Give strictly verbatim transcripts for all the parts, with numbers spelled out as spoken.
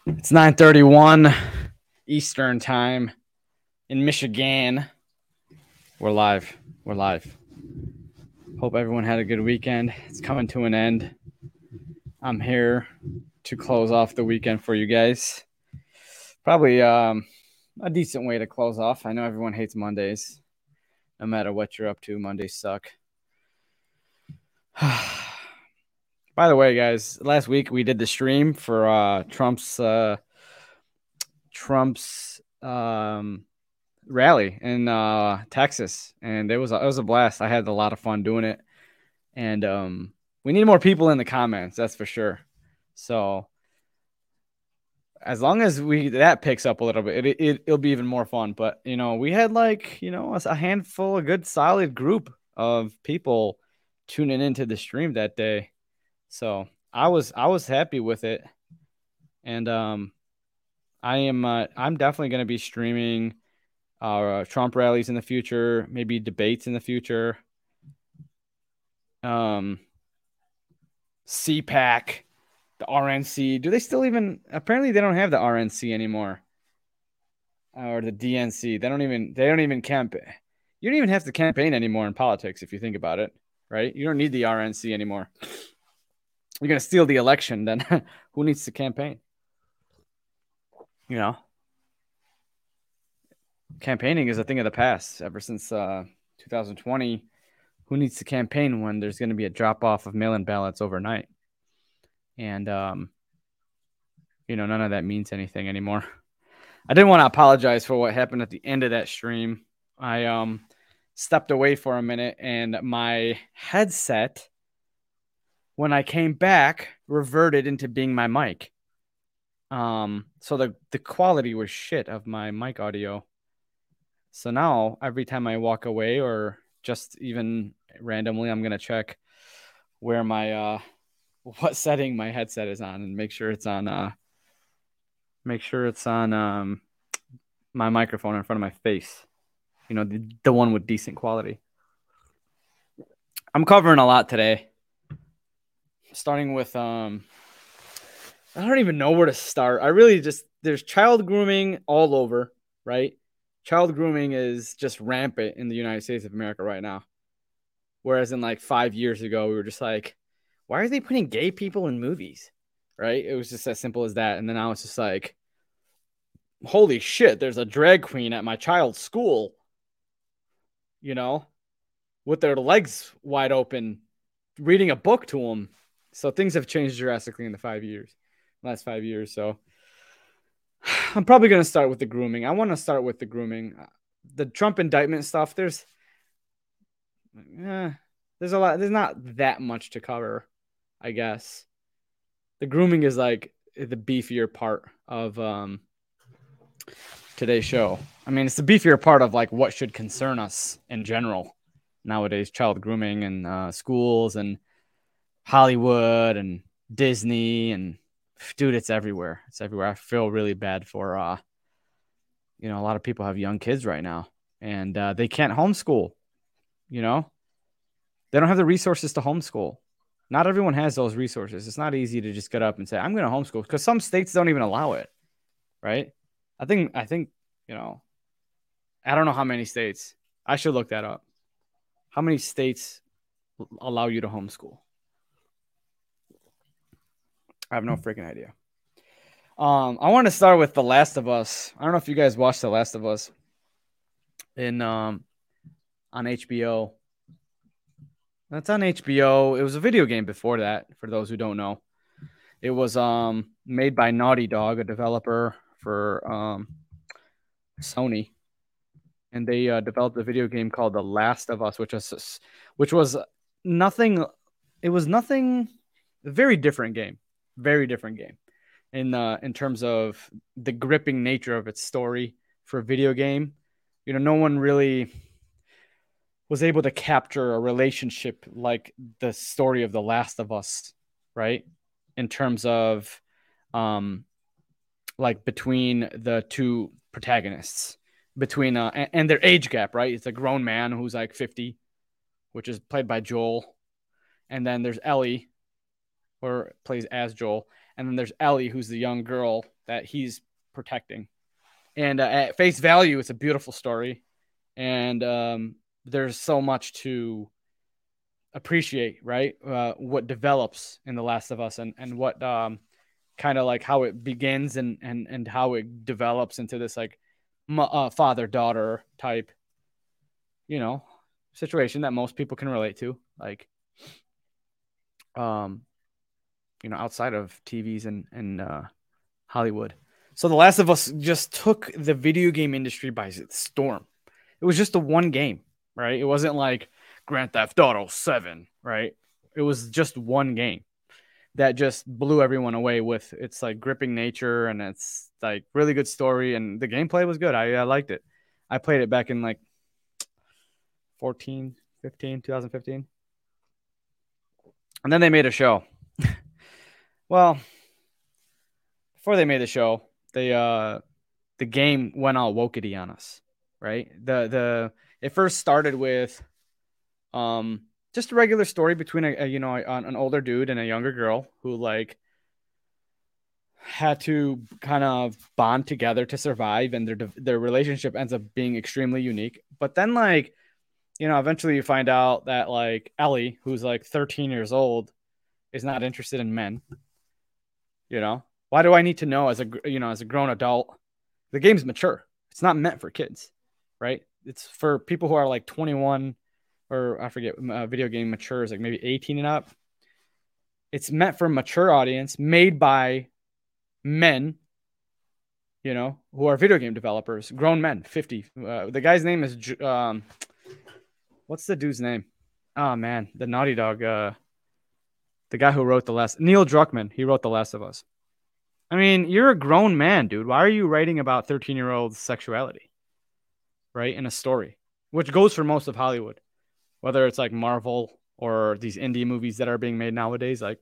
It's nine thirty-one Eastern time in Michigan. We're live. We're live. Hope everyone had a good weekend. It's coming to an end. I'm here to close off the weekend for you guys. Probably um, a decent way to close off. I know everyone hates Mondays. No matter what you're up to, Mondays suck. By the way, guys, last week we did the stream for uh, Trump's uh, Trump's um, rally in uh, Texas, and it was a, it was a blast. I had a lot of fun doing it, and um, we need more people in the comments. That's for sure. So as long as we that picks up a little bit, it, it it'll be even more fun. But you know, we had like you know a handful, a good solid group of people tuning into the stream that day. So I was I was happy with it, and um, I am uh, I'm definitely going to be streaming uh, Trump rallies in the future, maybe debates in the future. Um, C PAC, the R N C. Do they still even? Apparently, they don't have the R N C anymore, or the D N C. They don't even. They don't even campaign. You don't even have to campaign anymore in politics if you think about it, right? You don't need the R N C anymore. You're gonna steal the election, then who needs to campaign? You know, campaigning is a thing of the past. Ever since uh, two thousand twenty, who needs to campaign when there's going to be a drop off of mail-in ballots overnight? And um, you know, none of that means anything anymore. I didn't want to apologize for what happened at the end of that stream. I um stepped away for a minute, and my headset, when I came back, reverted into being my mic. Um, so the the quality was shit of my mic audio. So now every time I walk away, or just even randomly, I'm gonna check where my uh what setting my headset is on and make sure it's on uh make sure it's on um my microphone in front of my face. You know, the, the one with decent quality. I'm covering a lot today. Starting with um I don't even know where to start. I really just there's child grooming all over, right? Child grooming is just rampant in the United States of America right now. Whereas in like five years ago, we were just like, why are they putting gay people in movies? Right? It was just as simple as that. And then I was just like, holy shit, there's a drag queen at my child's school, you know, with their legs wide open, reading a book to them. So things have changed drastically in the five years, last five years. So I'm probably going to start with the grooming. I want to start with the grooming. The Trump indictment stuff, there's, eh, there's a lot, there's not that much to cover, I guess. The grooming is like the beefier part of um, today's show. I mean, it's the beefier part of like what should concern us in general nowadays. Child grooming and uh, schools and Hollywood and Disney and dude, it's everywhere. It's everywhere. I feel really bad for uh, you know, a lot of people have young kids right now, and uh, they can't homeschool. You know, they don't have the resources to homeschool. Not everyone has those resources. It's not easy to just get up and say, I'm going to homeschool, because some states don't even allow it. Right. I think, I think, you know, I don't know how many states. I should look that up. How many states allow you to homeschool? I have no freaking idea. Um, I want to start with The Last of Us. I don't know if you guys watched The Last of Us in um on H B O. That's on H B O. It was a video game before that, for those who don't know. It was um made by Naughty Dog, a developer for um Sony, and they uh, developed a video game called The Last of Us, which was which was nothing. It was nothing. A very different game. Very different game. In uh, in terms of the gripping nature of its story for a video game. You know, no one really was able to capture a relationship like the story of The Last of Us, right? In terms of um like between the two protagonists, between uh and, and their age gap, right? It's a grown man who's like fifty, which is played by Joel, and then there's Ellie, or plays as Joel, and then there's Ellie, who's the young girl that he's protecting. And uh, at face value, it's a beautiful story. And um, there's so much to appreciate, right? Uh, what develops in The Last of Us and, and what um, kind of like how it begins and, and, and how it develops into this like uh, father-daughter type, you know, situation that most people can relate to. Like, um, you know, outside of T Vs and, and uh, Hollywood. So The Last of Us just took the video game industry by storm. It was just the one game, right? It wasn't like Grand Theft Auto seven, right? It was just one game that just blew everyone away with its like gripping nature and its like really good story, and the gameplay was good. I, I liked it. I played it back in like fourteen, fifteen, twenty fifteen. And then they made a show. Well, before they made the show, they uh the game went all wokety on us, right? The the it first started with um just a regular story between a, a you know a, an older dude and a younger girl who like had to kind of bond together to survive, and their their relationship ends up being extremely unique. But then like you know eventually you find out that like Ellie, who's like thirteen years old, is not interested in men. You know, why do I need to know as a you know as a grown adult? The game's mature. It's not meant for kids, right? It's for people who are like twenty-one, or I forget, uh, video game mature is like maybe eighteen and up. It's meant for a mature audience, made by men, you know, who are video game developers, grown men, fifty. Uh, the guy's name is, um, what's the dude's name? Oh man, the Naughty Dog, uh, the guy who wrote the last, Neil Druckmann. He wrote The Last of Us. I mean, you're a grown man, dude. Why are you writing about thirteen-year-old sexuality, right, in a story, which goes for most of Hollywood, whether it's like Marvel or these indie movies that are being made nowadays? Like,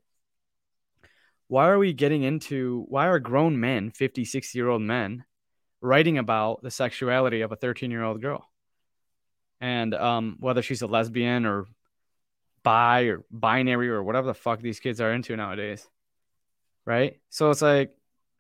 why are we getting into, why are grown men, fifty, sixty-year-old men, writing about the sexuality of a thirteen-year-old girl? And um, whether she's a lesbian or bi or binary or whatever the fuck these kids are into nowadays, right? So it's like,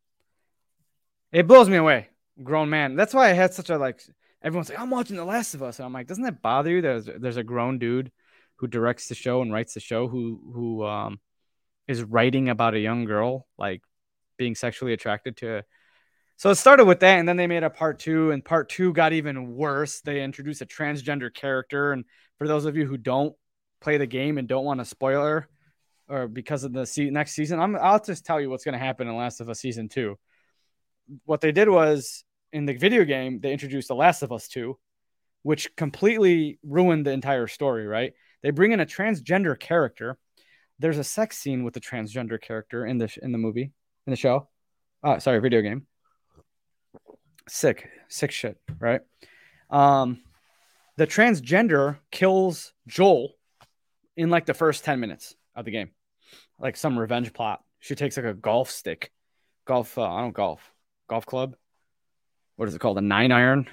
it blows me away, grown man. That's why I had such a like. Everyone's like, I'm watching The Last of Us, and I'm like, doesn't that bother you? There's there's a grown dude who directs the show and writes the show who who um is writing about a young girl like being sexually attracted to. So it started with that, and then they made a part two, and part two got even worse. They introduced a transgender character, and for those of you who don't play the game and don't want a spoiler, or because of the se- next season, I'm, I'll just tell you what's going to happen in Last of Us Season two. What they did was, in the video game, they introduced The Last of Us two, which completely ruined the entire story, right? They bring in a transgender character. There's a sex scene with the transgender character in the in the movie, in the show. Uh, sorry, video game. Sick, sick shit, right? Um, the transgender kills Joel in like the first ten minutes of the game, like some revenge plot. She takes like a golf stick, golf. Uh, I don't golf, golf club. What is it called? A nine iron,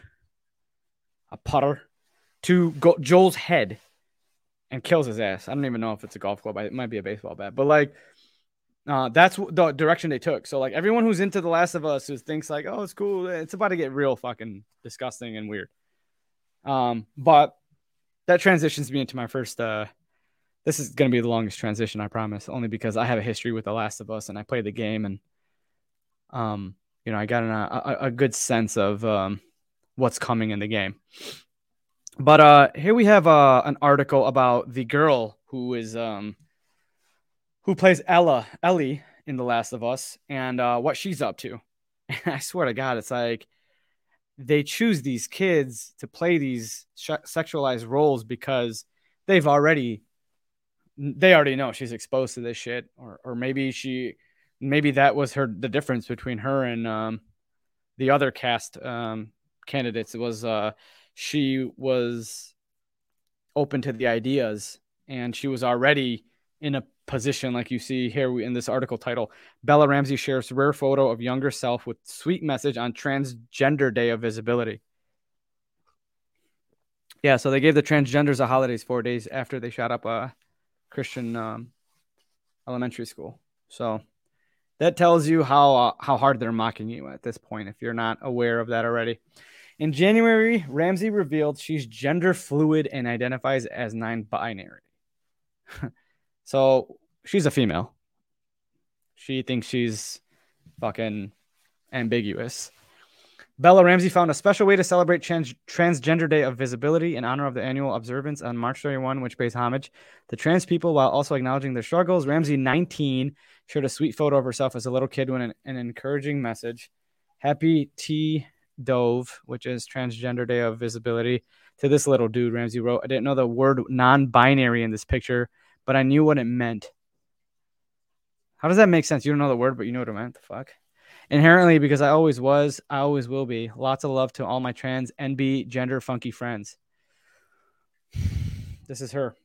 a putter, to go- Joel's head, and kills his ass. I don't even know if it's a golf club. It might be a baseball bat, but like, uh, that's the direction they took. So like, everyone who's into The Last of Us who thinks like, oh, it's cool, it's about to get real fucking disgusting and weird. Um, but that transitions me into my first. Uh, this is going to be the longest transition, I promise, only because I have a history with The Last of Us and I played the game, and um, you know, I got an, a, a good sense of um what's coming in the game. But uh, here we have uh, an article about the girl who is um, who plays Ella Ellie in The Last of Us, and uh, what she's up to. And I swear to God, it's like they choose these kids to play these sh- sexualized roles because they've already they already know she's exposed to this shit, or or maybe she maybe that was her the difference between her and um, the other cast um, candidates. It was uh, she was open to the ideas, and she was already in a position like you see here in this article title. Bella Ramsey shares rare photo of younger self with sweet message on Transgender Day of Visibility. Yeah, so they gave the transgenders a holidays four days after they shot up a Christian um, elementary school. So That tells you how uh, how hard they're mocking you at this point, if you're not aware of that already. In January, Ramsey revealed she's gender fluid and identifies as non-binary. So she's a female. She thinks she's fucking ambiguous. Bella Ramsey found a special way to celebrate trans- Transgender Day of Visibility in honor of the annual observance on March thirty-first, which pays homage to trans people while also acknowledging their struggles. Ramsey, nineteen, shared a sweet photo of herself as a little kid with an, an encouraging message. Happy T Dove, which is Transgender Day of Visibility. To this little dude, Ramsey wrote, I didn't know the word non-binary in this picture, but I knew what it meant. How does that make sense? You don't know the word, but you know what it meant? The fuck? Inherently, because I always was, I always will be. Lots of love to all my trans N B gender funky friends. This is her.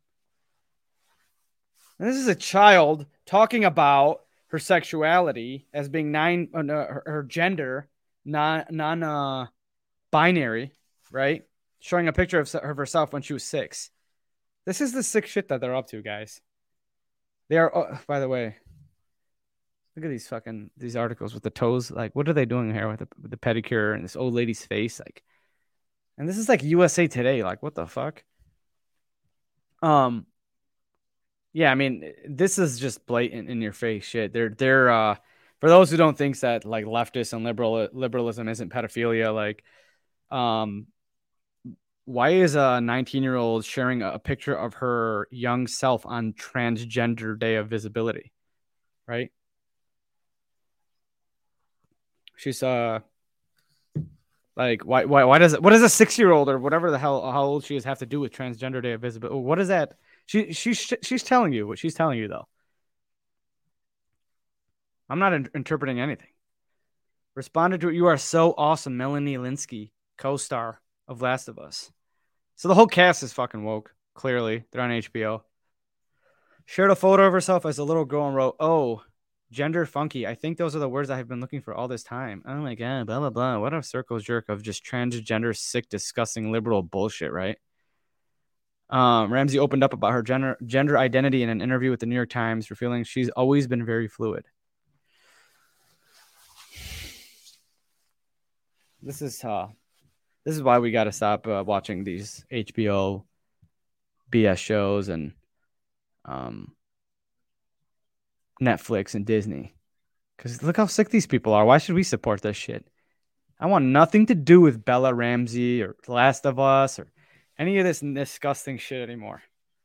And this is a child talking about her sexuality as being nine, uh, her, her gender, non non uh, binary, right? Showing a picture of, of herself when she was six. This is the sick shit that they're up to, guys. They are. Oh, by the way, look at these fucking these articles with the toes. Like, what are they doing here with the, with the pedicure and this old lady's face? Like, and this is like U S A Today. Like, what the fuck? Um, yeah, I mean, this is just blatant in your face shit. They're they're uh for those who don't think that like leftist and liberal liberalism isn't pedophilia, like, um, why is a nineteen year old sharing a picture of her young self on Transgender Day of Visibility, right? She's uh like why why why does it what does a six year old or whatever the hell how old she is have to do with Transgender Day of Visibility? What is that? She she's she's telling you what she's telling you though. I'm not in- interpreting anything. Responded to it. You are so awesome, Melanie Linsky, co-star of Last of Us. So the whole cast is fucking woke. Clearly, they're on H B O. Shared a photo of herself as a little girl and wrote, "Oh, gender funky. I think those are the words I have been looking for all this time. Oh my god, blah blah blah. What a circle jerk of just transgender, sick, disgusting liberal bullshit, right?" Um, Ramsey opened up about her gender gender identity in an interview with the New York Times, revealing she's always been very fluid. This is uh, this is why we got to stop uh, watching these H B O B S shows and um, Netflix and Disney. Because look how sick these people are. Why should we support this shit? I want nothing to do with Bella Ramsey or Last of Us or any of this disgusting shit anymore.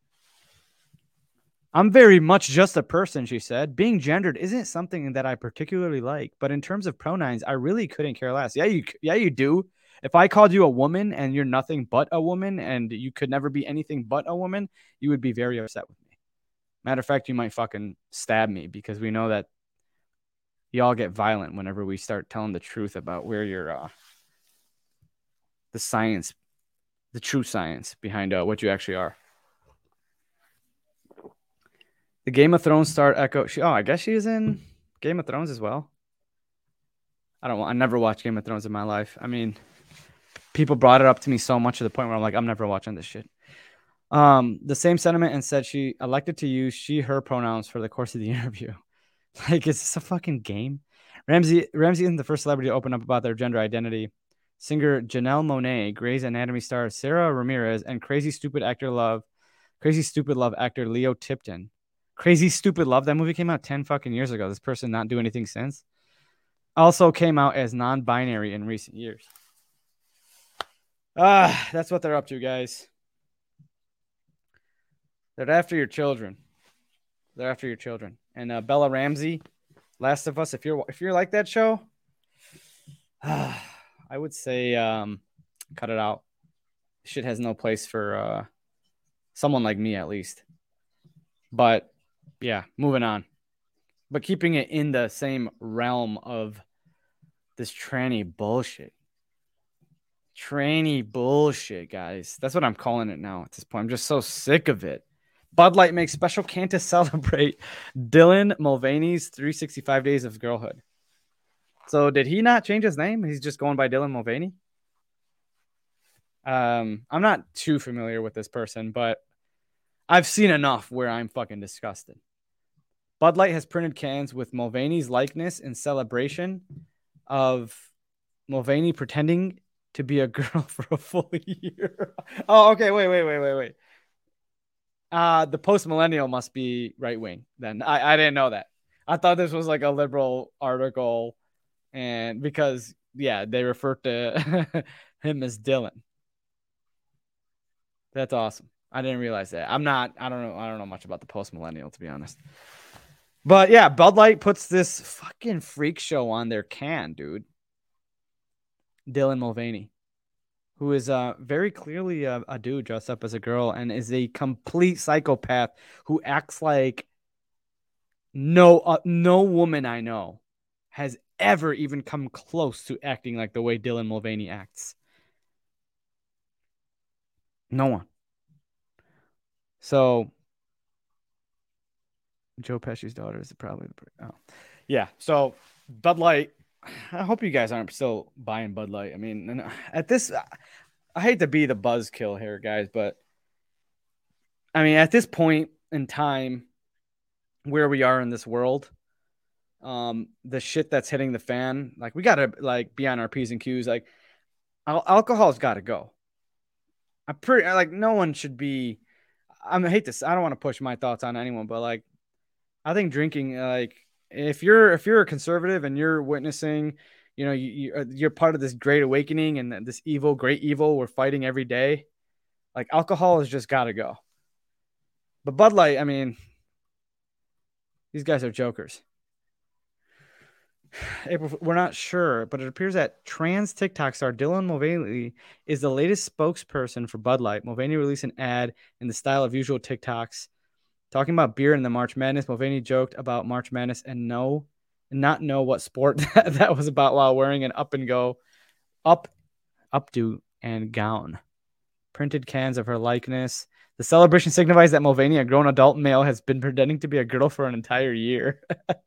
I'm very much just a person, she said. Being gendered isn't something that I particularly like, but in terms of pronouns, I really couldn't care less. Yeah, you yeah, you do. If I called you a woman and you're nothing but a woman and you could never be anything but a woman, you would be very upset with me. Matter of fact, you might fucking stab me because we know that y'all get violent whenever we start telling the truth about where you're uh, the science, the true science behind uh, what you actually are. The Game of Thrones star Echo. She, oh, I guess she is in Game of Thrones as well. I don't. I never watched Game of Thrones in my life. I mean, people brought it up to me so much to the point where I'm like, I'm never watching this shit. Um, the same sentiment and said she elected to use she, her pronouns for the course of the interview. Like, is this a fucking game? Ramsey Ramsey isn't the first celebrity to open up about their gender identity. Singer Janelle Monáe, Grey's Anatomy star Sarah Ramirez, and Crazy Stupid actor love, Crazy Stupid Love actor Leo Tipton. Crazy Stupid Love, that movie came out ten fucking years ago. This person not do anything since. Also came out as non-binary in recent years. Ah, that's what they're up to, guys. They're after your children. They're after your children. And uh, Bella Ramsey, Last of Us. If you're if you're like that show, I would say um, cut it out. Shit has no place for uh, someone like me, at least. But yeah, moving on. But keeping it in the same realm of this tranny bullshit. Tranny bullshit, guys. That's what I'm calling it now at this point. I'm just so sick of it. Bud Light makes special can to celebrate Dylan Mulvaney's three hundred sixty-five Days of Girlhood. So did he not change his name? He's just going by Dylan Mulvaney? Um, I'm not too familiar with this person, but I've seen enough where I'm fucking disgusted. Bud Light has printed cans with Mulvaney's likeness in celebration of Mulvaney pretending to be a girl for a full year. Oh, okay. Wait, wait, wait, wait, wait. Uh, the post millennial must be right wing. Then I, I didn't know that. I thought this was like a liberal article, and because yeah, they refer to him as Dylan. That's awesome. I didn't realize that. I'm not. I don't know. I don't know much about the post millennial, to be honest. But yeah, Bud Light puts this fucking freak show on their can, dude. Dylan Mulvaney, who is uh, very clearly a, a dude dressed up as a girl and is a complete psychopath who acts like no uh, no woman I know has ever even come close to acting like the way Dylan Mulvaney acts. No one. So Joe Pesci's daughter is probably the oh. Yeah. So Bud Light, I hope you guys aren't still buying Bud Light. I mean, at this, I hate to be the buzzkill here, guys, but I mean, at this point in time where we are in this world, um, the shit that's hitting the fan, like we gotta like be on our P's and Q's. Like al- alcohol's got to go. I'm pretty like no one should be. I'm, I hate this. I don't want to push my thoughts on anyone, but like I think drinking, like if you're if you're a conservative and you're witnessing, you know, you, you uh, you're part of this great awakening and this evil, great evil we're fighting every day. Like alcohol has just got to go. But Bud Light, I mean, these guys are jokers. April, we're not sure, but it appears that trans TikTok star Dylan Mulvaney is the latest spokesperson for Bud Light. Mulvaney released an ad in the style of usual TikToks talking about beer in the March Madness. Mulvaney joked about March Madness and know not know what sport that, that was about while wearing an up and go up updo and gown. Printed cans of her likeness. The celebration signifies that Mulvaney, a grown adult male, has been pretending to be a girl for an entire year.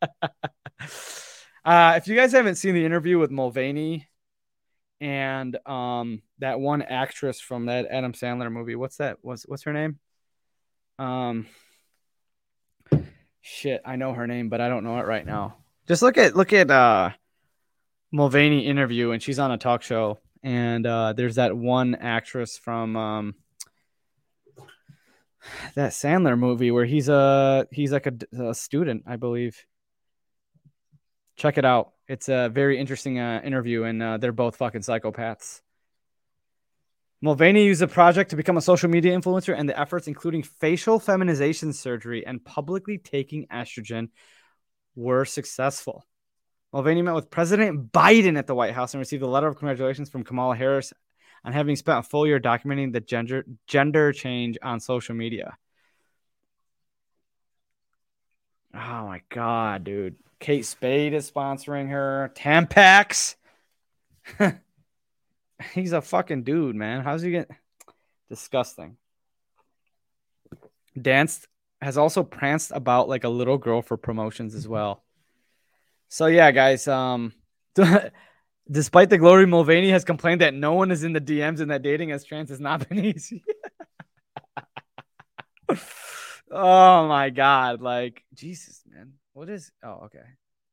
uh, if you guys haven't seen the interview with Mulvaney and um, that one actress from that Adam Sandler movie, what's that? What's what's her name? Um, shit, I know her name, but I don't know it right now. Just look at look at uh, Mulvaney interview, and she's on a talk show. And uh, there's that one actress from um, that Sandler movie where he's a he's like a, a student, I believe. Check it out. It's a very interesting uh, interview, and uh, they're both fucking psychopaths. Mulvaney used a project to become a social media influencer, and the efforts, including facial feminization surgery and publicly taking estrogen, were successful. Mulvaney met with President Biden at the White House and received a letter of congratulations from Kamala Harris on having spent a full year documenting the gender gender change on social media. Oh my god, dude. Kate Spade is sponsoring her. Tampax. He's a fucking dude, man. How's he get disgusting? Danced has also pranced about like a little girl for promotions as well. So yeah, guys, um despite the glory, Mulvaney has complained that no one is in the D Ms and that dating as trans has not been easy. Oh my god, like Jesus, man. What is oh okay.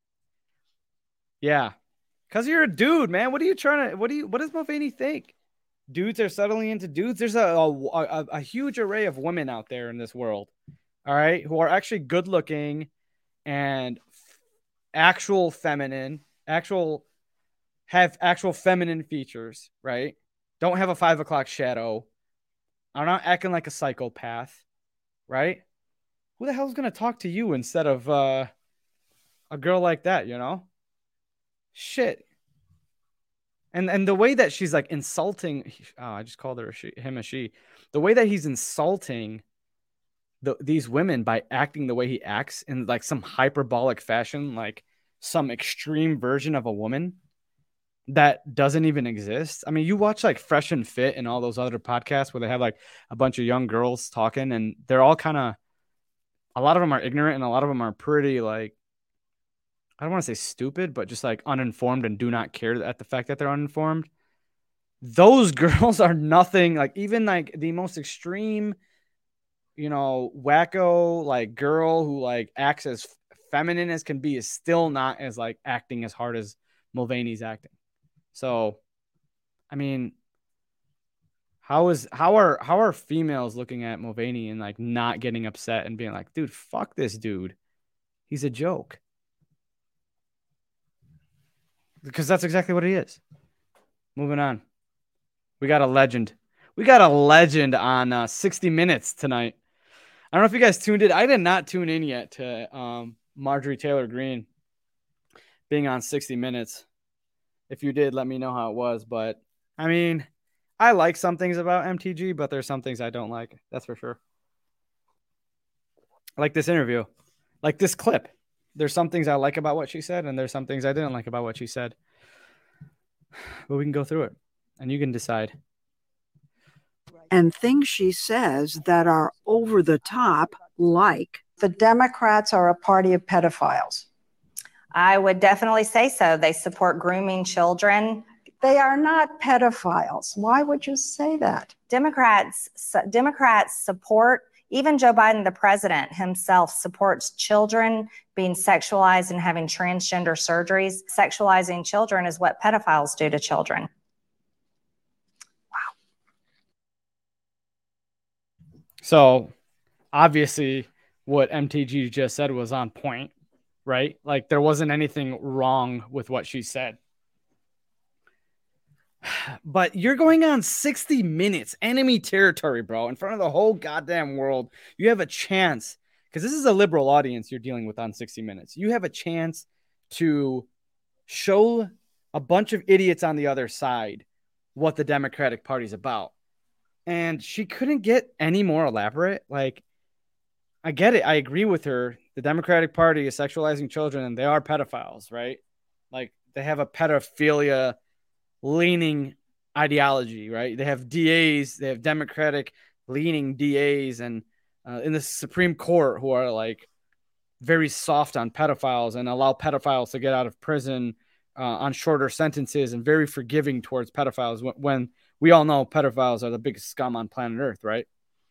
Yeah. Cause you're a dude, man. What are you trying to what do you what does Mulvaney think? Dudes are settling into dudes. There's a, a, a, a huge array of women out there in this world, all right, who are actually good looking and actual feminine, actual have actual feminine features, right? Don't have a five o'clock shadow. Are not acting like a psychopath, right? Who the hell's gonna talk to you instead of uh, a girl like that? You know, shit. And and the way that she's like insulting, oh, I just called her a she, him a she. The way that he's insulting the, these women by acting the way he acts in like some hyperbolic fashion, like some extreme version of a woman that doesn't even exist. I mean, you watch like Fresh and Fit and all those other podcasts where they have like a bunch of young girls talking, and they're all kind of, a lot of them are ignorant and a lot of them are pretty like, I don't want to say stupid, but just like uninformed and do not care at the fact that they're uninformed. Those girls are nothing like, even like the most extreme, you know, wacko like girl who like acts as feminine as can be, is still not as like acting as hard as Mulvaney's acting. So, I mean, how is how are how are females looking at Mulvaney and like not getting upset and being like, dude, fuck this dude, he's a joke? Because that's exactly what he is. Moving on, we got a legend. We got a legend on uh, sixty minutes tonight. I don't know if you guys tuned in. I did not tune in yet to um, Marjorie Taylor Greene being on sixty minutes. If you did, let me know how it was. But, I mean, I like some things about M T G, but there's some things I don't like. That's for sure. Like this interview. Like this clip. There's some things I like about what she said, and there's some things I didn't like about what she said. But we can go through it, and you can decide. And things she says that are over the top, like the Democrats are a party of pedophiles. I would definitely say so. They support grooming children. They are not pedophiles. Why would you say that? Democrats, Democrats support, even Joe Biden, the president himself, supports children being sexualized and having transgender surgeries. Sexualizing children is what pedophiles do to children. So, obviously, what M T G just said was on point, right? Like, there wasn't anything wrong with what she said. But you're going on sixty minutes, enemy territory, bro, in front of the whole goddamn world. You have a chance, because this is a liberal audience you're dealing with on sixty minutes. You have a chance to show a bunch of idiots on the other side what the Democratic Party's about. And she couldn't get any more elaborate. Like, I get it. I agree with her. The Democratic Party is sexualizing children, and they are pedophiles, right? Like, they have a pedophilia leaning ideology, right? They have D As, they have Democratic leaning D As, and uh, in the Supreme Court who are like very soft on pedophiles and allow pedophiles to get out of prison uh, on shorter sentences, and very forgiving towards pedophiles when, when we all know pedophiles are the biggest scum on planet Earth, right?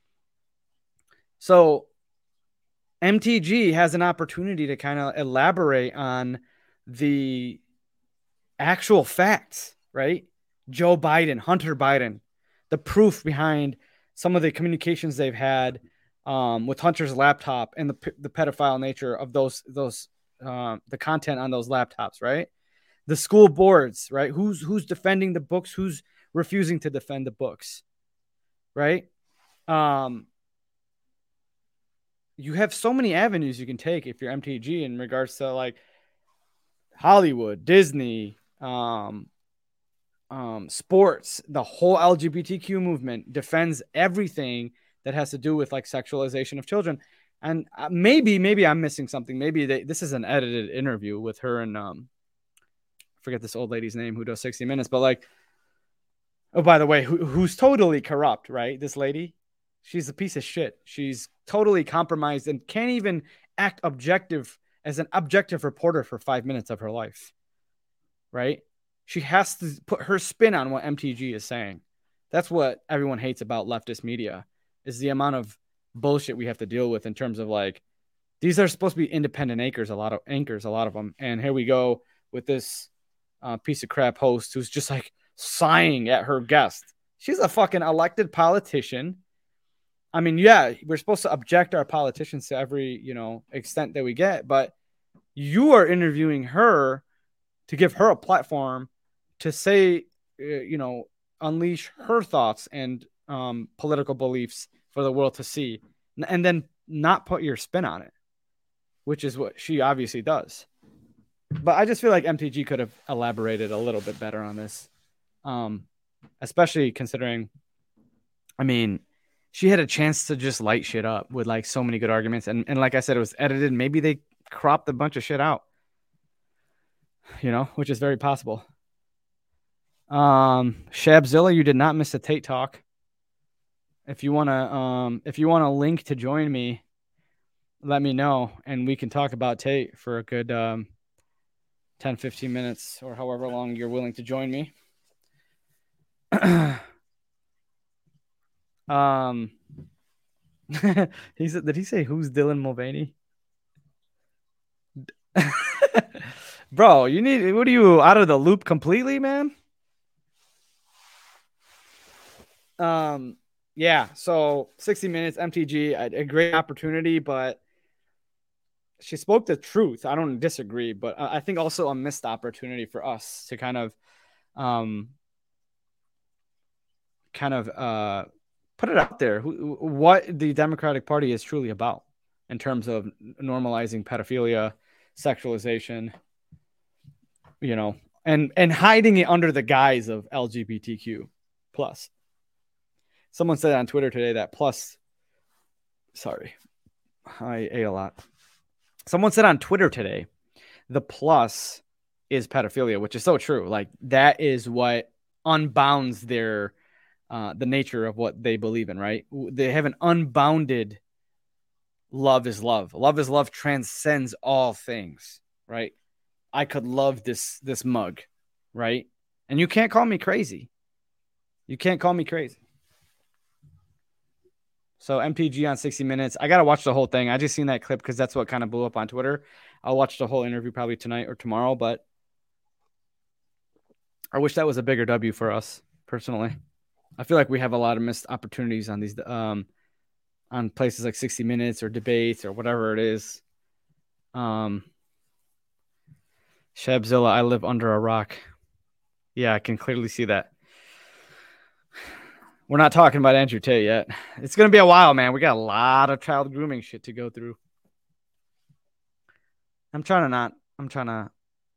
So M T G has an opportunity to kind of elaborate on the actual facts, right? Joe Biden, Hunter Biden, the proof behind some of the communications they've had um, with Hunter's laptop, and the the pedophile nature of those those uh, the content on those laptops, right? The school boards, right? Who's who's defending the books? Who's refusing to defend the books, right? Um, you have so many avenues you can take if you're M T G in regards to like Hollywood, Disney, um, um, sports. The whole L G B T Q movement defends everything that has to do with like sexualization of children. And maybe, maybe I'm missing something. Maybe they, this is an edited interview with her and um, I forget this old lady's name who does sixty minutes, but like, oh, by the way, who, who's totally corrupt, right? This lady, she's a piece of shit. She's totally compromised and can't even act objective as an objective reporter for five minutes of her life, right? She has to put her spin on what M T G is saying. That's what everyone hates about leftist media, is the amount of bullshit we have to deal with in terms of like, these are supposed to be independent anchors, a lot of anchors, a lot of them. And here we go with this uh, piece of crap host who's just like sighing at her guest. She's a fucking elected politician. I mean, yeah, we're supposed to object our politicians to every, you know, extent that we get, but you are interviewing her to give her a platform to say, uh, you know, unleash her thoughts and um, political beliefs for the world to see, and then not put your spin on it, which is what she obviously does. But I just feel like M T G could have elaborated a little bit better on this, um, especially considering, I mean, she had a chance to just light shit up with like so many good arguments. And, and like I said, it was edited. Maybe they cropped a bunch of shit out, you know, which is very possible. Um, Shabzilla, you did not miss a Tate talk. If you want to, um, if you want a link to join me, let me know and we can talk about Tate for a good, um, ten, fifteen minutes or however long you're willing to join me. um, he said, did he say who's Dylan Mulvaney? Bro, you need, what are you, out of the loop completely, man? Um, yeah, so sixty minutes, M T G, a, a great opportunity, but she spoke the truth. I don't disagree, but I think also a missed opportunity for us to kind of, um, kind of uh, put it out there, what the Democratic Party is truly about in terms of normalizing pedophilia, sexualization, you know, and and hiding it under the guise of L G B T Q plus. Someone said on Twitter today that plus, sorry, I ate a lot. Someone said on Twitter today, the plus is pedophilia, which is so true. Like that is what unbounds their, uh, the nature of what they believe in, right? They have an unbounded love is love. Love is love transcends all things, right? I could love this, this mug, right? And you can't call me crazy. You can't call me crazy. So M T G on sixty minutes. I got to watch the whole thing. I just seen that clip because that's what kind of blew up on Twitter. I'll watch the whole interview probably tonight or tomorrow, but I wish that was a bigger W for us personally. I feel like we have a lot of missed opportunities on these, um, on places like sixty minutes or debates or whatever it is. Um, Shebzilla, I live under a rock. Yeah, I can clearly see that. We're not talking about Andrew Tate yet. It's going to be a while, man. We got a lot of child grooming shit to go through. I'm trying to not, I'm trying to,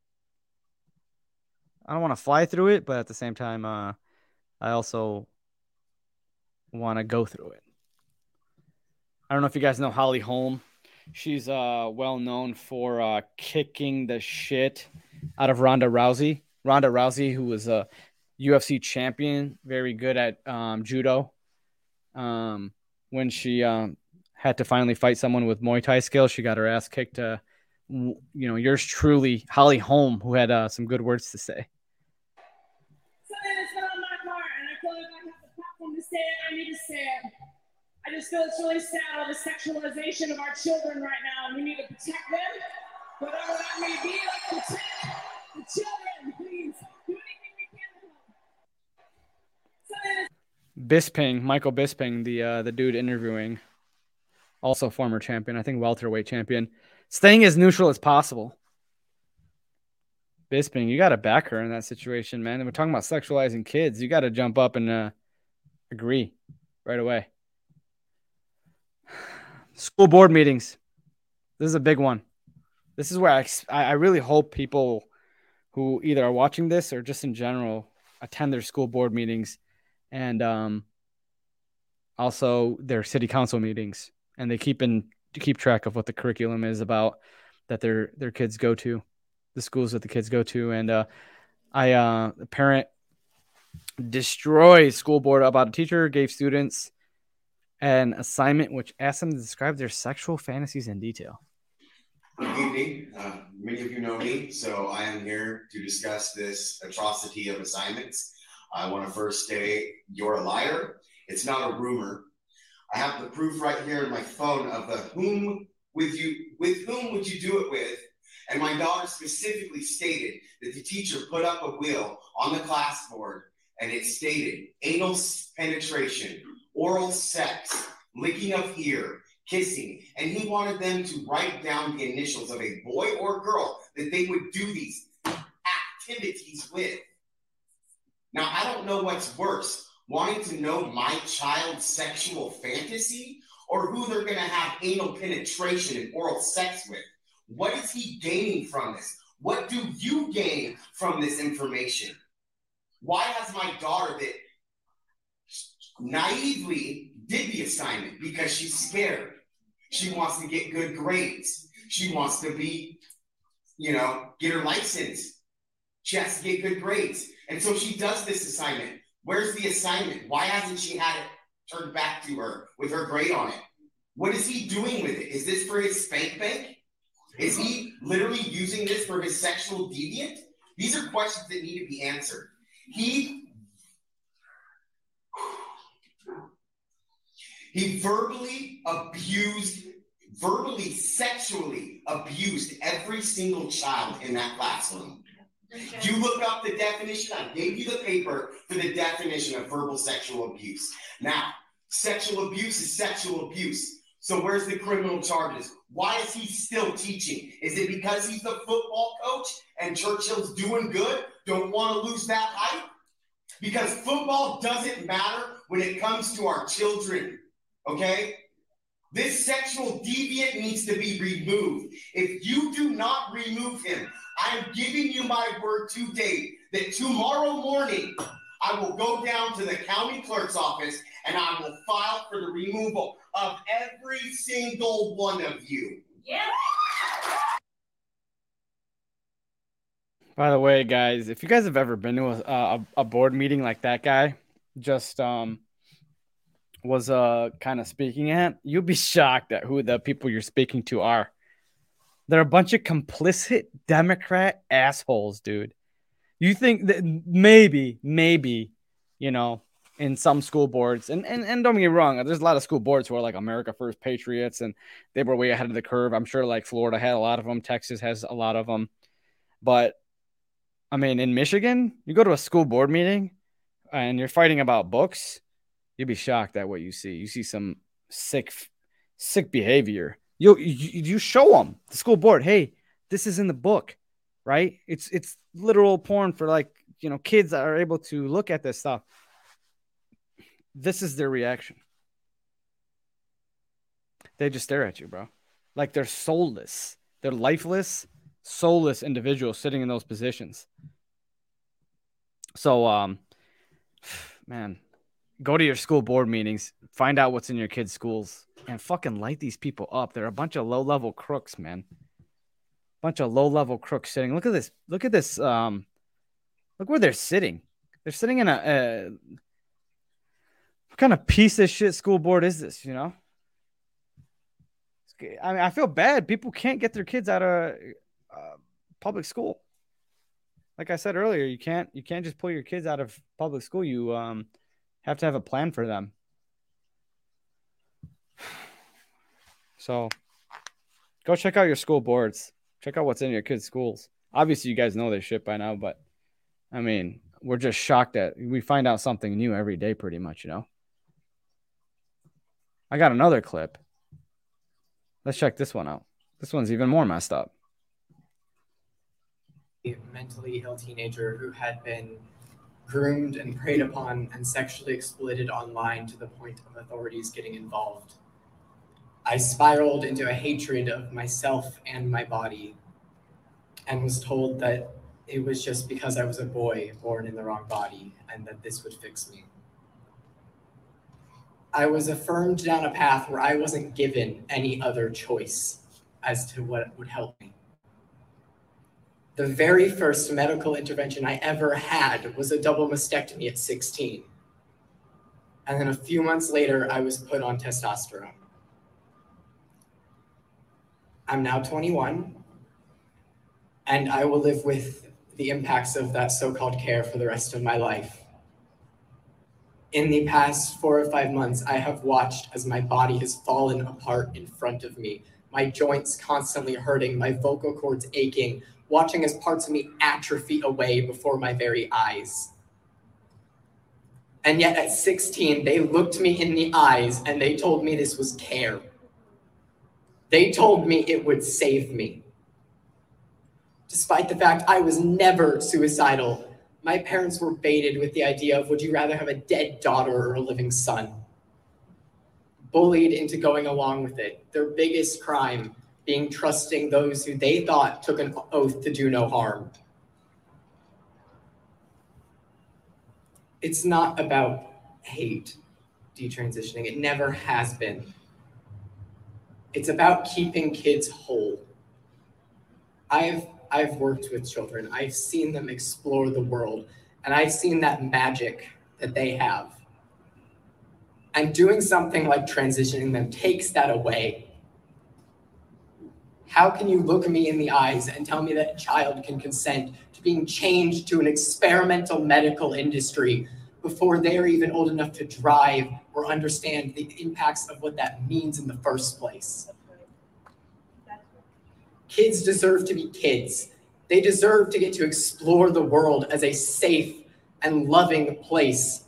I don't want to fly through it, but at the same time, uh, I also want to go through it. I don't know if you guys know Holly Holm. She's uh, well known for uh, kicking the shit out of Ronda Rousey. Ronda Rousey, who was a U F C champion, very good at um, judo. Um, when she um, had to finally fight someone with Muay Thai skills, she got her ass kicked. Uh, you know, yours truly, Holly Holm, who had uh, some good words to say. Something that's been on my part, and I feel like I have the platform to say it. I need to say it. I just feel it's really sad, all the sexualization of our children right now, and we need to protect them, whatever that may be. Like protect the children, please. Do anything we can to help. Bisping, Michael Bisping, the uh, the dude interviewing, also former champion, I think welterweight champion, staying as neutral as possible. Bisping, you got to back her in that situation, man. And we're talking about sexualizing kids. You got to jump up and uh, agree right away. School board meetings. This is a big one. This is where I, I really hope people who either are watching this or just in general attend their school board meetings and um, also their city council meetings. And they keep in keep track of what the curriculum is about that their their kids go to, the schools that the kids go to. And uh, I uh, a parent destroyed school board about a teacher gave students an assignment which asked them to describe their sexual fantasies in detail. Good evening. Uh, many of you know me, so I am here to discuss this atrocity of assignments. I want to first say you're a liar. It's not a rumor. I have the proof right here in my phone of the whom with you with whom would you do it with? And my daughter specifically stated that the teacher put up a wheel on the classboard and it stated anal penetration, oral sex, licking of ear, kissing, and he wanted them to write down the initials of a boy or girl that they would do these activities with. Now, I don't know what's worse, wanting to know my child's sexual fantasy or who they're going to have anal penetration and oral sex with. What is he gaining from this? What do you gain from this information? Why has my daughter that naively did the assignment? Because she's scared. She wants to get good grades. She wants to be, you know, get her license. She has to get good grades. And so she does this assignment. Where's the assignment? Why hasn't she had it turned back to her with her grade on it? What is he doing with it? Is this for his spank bank? Is he literally using this for his sexual deviant? These are questions that need to be answered. He, he verbally abused verbally, sexually abused every single child in that classroom. You look up the definition. I gave you the paper for the definition of verbal sexual abuse. Now, sexual abuse is sexual abuse. So where's the criminal charges? Why is he still teaching? Is it because he's the football coach and Churchill's doing good? Don't want to lose that hype? Because football doesn't matter when it comes to our children, okay? This sexual deviant needs to be removed. If you do not remove him, I'm giving you my word today that tomorrow morning I will go down to the county clerk's office and I will file for the removal of every single one of you. Yeah. By the way, guys, if you guys have ever been to a, a, a board meeting like that guy just um was uh kind of speaking at, you'll be shocked at who the people you're speaking to are. They're a bunch of complicit Democrat assholes, dude. You think that maybe, maybe, you know, in some school boards, and, and, and don't get me wrong, there's a lot of school boards who are like America First Patriots, and they were way ahead of the curve. I'm sure like Florida had a lot of them. Texas has a lot of them. But, I mean, in Michigan, you go to a school board meeting and you're fighting about books, you'd be shocked at what you see. You see some sick, sick behavior. You, you you show them, the school board, hey, this is in the book, right? It's it's literal porn for like, you know, kids that are able to look at this stuff. This is their reaction. They just stare at you, bro. Like they're soulless. They're lifeless, soulless individuals sitting in those positions. So, um, man, go to your school board meetings, find out what's in your kids' schools, and fucking light these people up. They're a bunch of low-level crooks, man. Bunch of low-level crooks sitting. Look at this. Look at this. Um, look where they're sitting. They're sitting in a, a what kind of piece of shit school board is this, you know? I mean, I feel bad. People can't get their kids out of uh, public school. Like I said earlier, you can't you can't just pull your kids out of public school. You um have to have a plan for them. So go check out your school boards. Check out what's in your kids' schools. Obviously, you guys know this shit by now, but I mean, we're just shocked that we find out something new every day pretty much, you know? I got another clip. Let's check this one out. This one's even more messed up. A mentally ill teenager who had been groomed and preyed upon and sexually exploited online to the point of authorities getting involved. I spiraled into a hatred of myself and my body and was told that it was just because I was a boy born in the wrong body and that this would fix me. I was affirmed down a path where I wasn't given any other choice as to what would help me. The very first medical intervention I ever had was a double mastectomy at sixteen. And then a few months later, I was put on testosterone. I'm now twenty-one, and I will live with the impacts of that so-called care for the rest of my life. In the past four or five months, I have watched as my body has fallen apart in front of me, my joints constantly hurting, my vocal cords aching, watching as parts of me atrophy away before my very eyes. And yet at sixteen, they looked me in the eyes and they told me this was care. They told me it would save me. Despite the fact I was never suicidal, my parents were baited with the idea of, would you rather have a dead daughter or a living son? Bullied into going along with it. Their biggest crime being trusting those who they thought took an oath to do no harm. It's not about hate, detransitioning. It never has been. It's about keeping kids whole. I've I've worked with children. I've seen them explore the world, and I've seen that magic that they have. And doing something like transitioning them takes that away. How can you look me in the eyes and tell me that a child can consent to being changed to an experimental medical industry before they're even old enough to drive or understand the impacts of what that means in the first place? Kids deserve to be kids. They deserve to get to explore the world as a safe and loving place.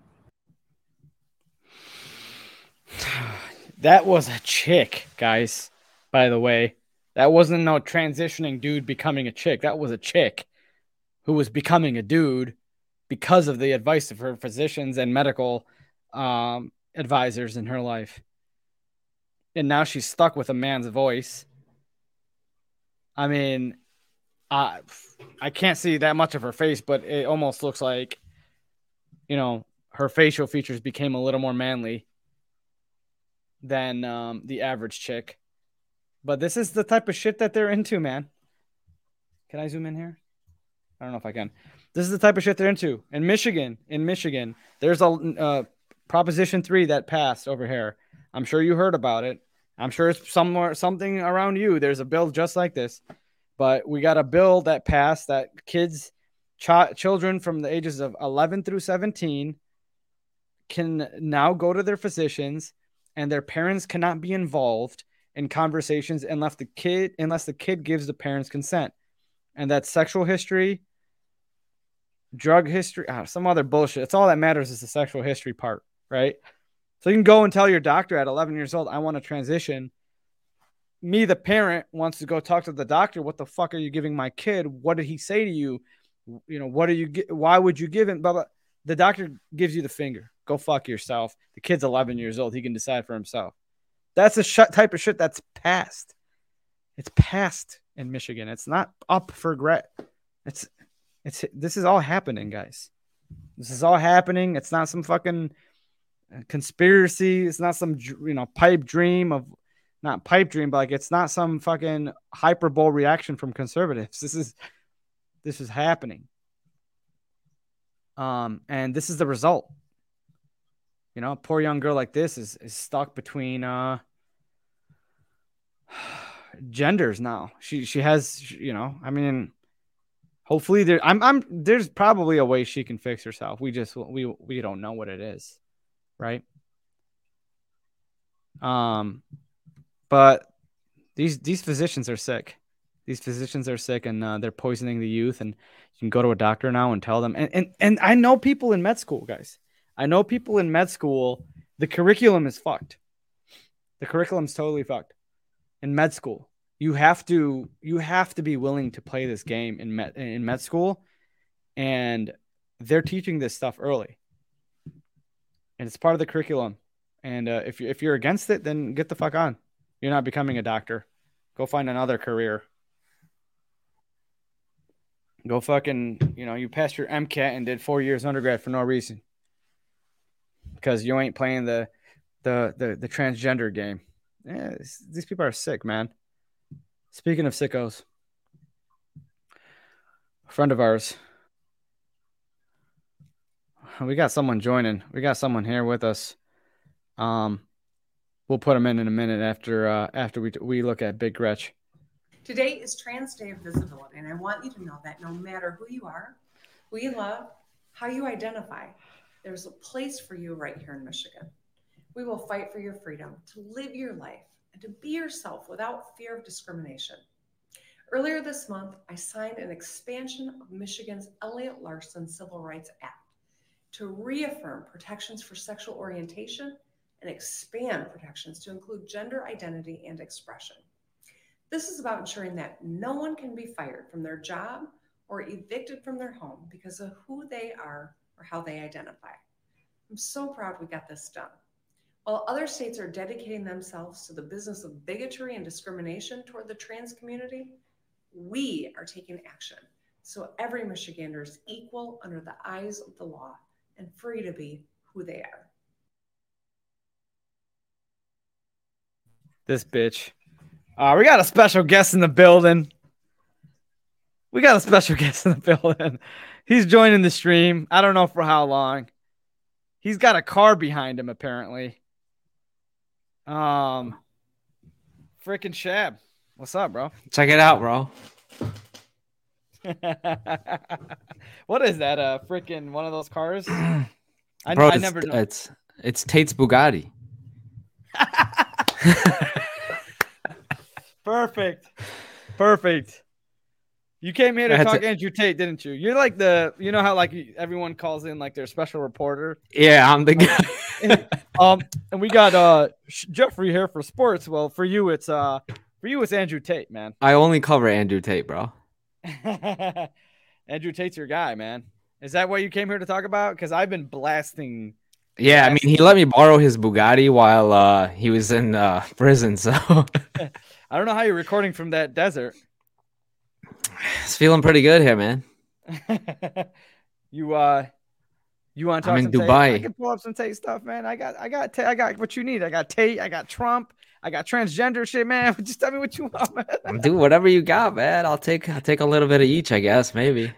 That was a chick, guys, by the way. That wasn't no transitioning dude becoming a chick. That was a chick who was becoming a dude because of the advice of her physicians and medical um, advisors in her life. And now she's stuck with a man's voice. I mean, uh, I can't see that much of her face, but it almost looks like, you know, her facial features became a little more manly than um, the average chick. But this is the type of shit that they're into, man. Can I zoom in here? I don't know if I can. This is the type of shit they're into. In Michigan, in Michigan, there's a uh, Proposition three that passed over here. I'm sure you heard about it. I'm sure it's somewhere, something around you. There's a bill just like this. But we got a bill that passed that kids, ch- children from the ages of eleven through seventeen can now go to their physicians, and their parents cannot be involved in conversations unless the kid unless the kid gives the parents consent. And that's sexual history, drug history, oh, some other bullshit. It's all that matters is the sexual history part, right? So you can go and tell your doctor at eleven years old, I want to transition. Me, the parent, wants to go talk to the doctor. What the fuck are you giving my kid? What did he say to you? You know, what are you? Why would you give him? Blah, blah. The doctor gives you the finger. Go fuck yourself. The kid's eleven years old. He can decide for himself. That's the sh- type of shit that's passed. It's passed in Michigan. It's not up for grab. It's, it's. This is all happening, guys. This is all happening. It's not some fucking conspiracy. It's not some, you know, pipe dream of, not pipe dream, but like it's not some fucking hyperbole reaction from conservatives. This is, this is happening. Um, and this is the result. You know, a poor young girl like this is, is stuck between uh, genders now. She she has, you know, I mean, hopefully there. I'm I'm there's probably a way she can fix herself. We just we we don't know what it is, right? Um, but these these physicians are sick. These physicians are sick, and uh, they're poisoning the youth. And you can go to a doctor now and tell them. And and and I know people in med school, guys. I know people in med school, the curriculum is fucked. The curriculum's totally fucked. In med school, you have to you have to be willing to play this game in med in med school, and they're teaching this stuff early, and it's part of the curriculum. And uh, if you if you're against it, then get the fuck on. You're not becoming a doctor. Go find another career. Go fucking, you know, you passed your MCAT and did four years undergrad for no reason. Because you ain't playing the the the, the transgender game. Yeah, these people are sick, man. Speaking of sickos, a friend of ours, we got someone joining. We got someone here with us. Um, we'll put him in in a minute after uh, after we we look at Big Gretch. Today is Trans Day of Visibility, and I want you to know that no matter who you are, who you love, how you identify, there's a place for you right here in Michigan. We will fight for your freedom to live your life and to be yourself without fear of discrimination. Earlier this month, I signed an expansion of Michigan's Elliott Larson Civil Rights Act to reaffirm protections for sexual orientation and expand protections to include gender identity and expression. This is about ensuring that no one can be fired from their job or evicted from their home because of who they are or how they identify. I'm so proud we got this done. While other states are dedicating themselves to the business of bigotry and discrimination toward the trans community, we are taking action so every Michigander is equal under the eyes of the law and free to be who they are. This bitch. Uh, we got a special guest in the building. We got a special guest in the building. He's joining the stream. I don't know for how long. He's got a car behind him, apparently. Um, freaking Shab. What's up, bro? Check it out, bro. What is that? A freaking one of those cars? I, bro, I it's, never know. It's it's Tate's Bugatti. Perfect. Perfect. You came here to That's talk it. Andrew Tate, didn't you? You're like the, you know how like everyone calls in like their special reporter. Yeah, I'm the guy. um, and we got uh Jeffrey here for sports. Well, for you, it's uh, for you, it's Andrew Tate, man. I only cover Andrew Tate, bro. Andrew Tate's your guy, man. Is that what you came here to talk about? Because I've been blasting. Yeah, I mean, he let me borrow his Bugatti while uh, he was in uh, prison, so I don't know how you're recording from that desert. it's feeling pretty good here, man. you uh, you want to talk? I'm in some Tate? Dubai. I can pull up some Tate stuff, man. I got, I got, I got what you need. I got Tate. I got Trump. I got transgender shit, man. Just tell me what you want, man. Do whatever you got, man. I'll take, I'll take a little bit of each, I guess, maybe.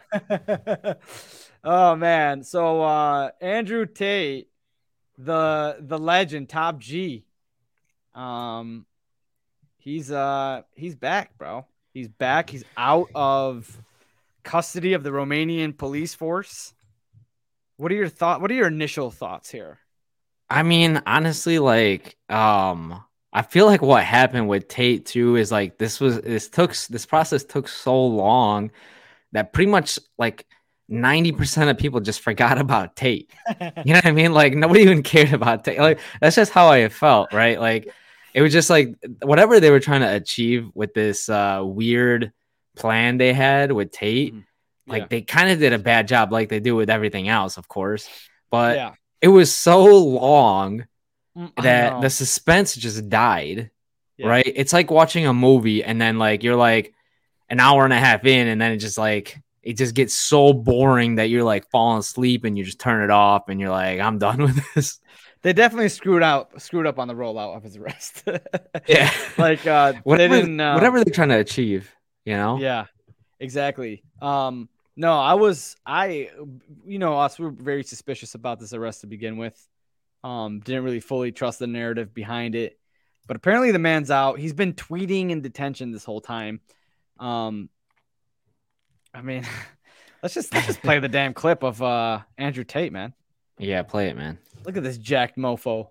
Oh man, so uh, Andrew Tate, the the legend, Top G, um, he's uh he's back, bro. He's back. He's out of custody of the Romanian police force. What are your thought? What are your initial thoughts here? I mean, honestly, like, um, I feel like what happened with Tate too is like this was this took this process took so long that pretty much like ninety percent of people just forgot about Tate. You know what I mean? Like nobody even cared about Tate. Like that's just how I felt, right? Like it was just like whatever they were trying to achieve with this uh, weird plan they had with Tate. Mm-hmm. Like yeah. they kind of did a bad job, like they do with everything else, of course. But yeah. it was so long that the suspense just died, yeah. right? It's like watching a movie and then like you're like an hour and a half in, and then it just like it just gets so boring that you're like falling asleep and you just turn it off and you're like, I'm done with this. They definitely screwed out, screwed up on the rollout of his arrest. yeah, like uh, whatever, they didn't, uh, whatever they're trying to achieve, you know? Yeah, exactly. Um, no, I was, I, you know, us we were very suspicious about this arrest to begin with. Um, didn't really fully trust the narrative behind it, but apparently the man's out. He's been tweeting in detention this whole time. Um, I mean, let's just let's just play the damn clip of uh Andrew Tate, man. Yeah, play it, man. Look at this jacked mofo.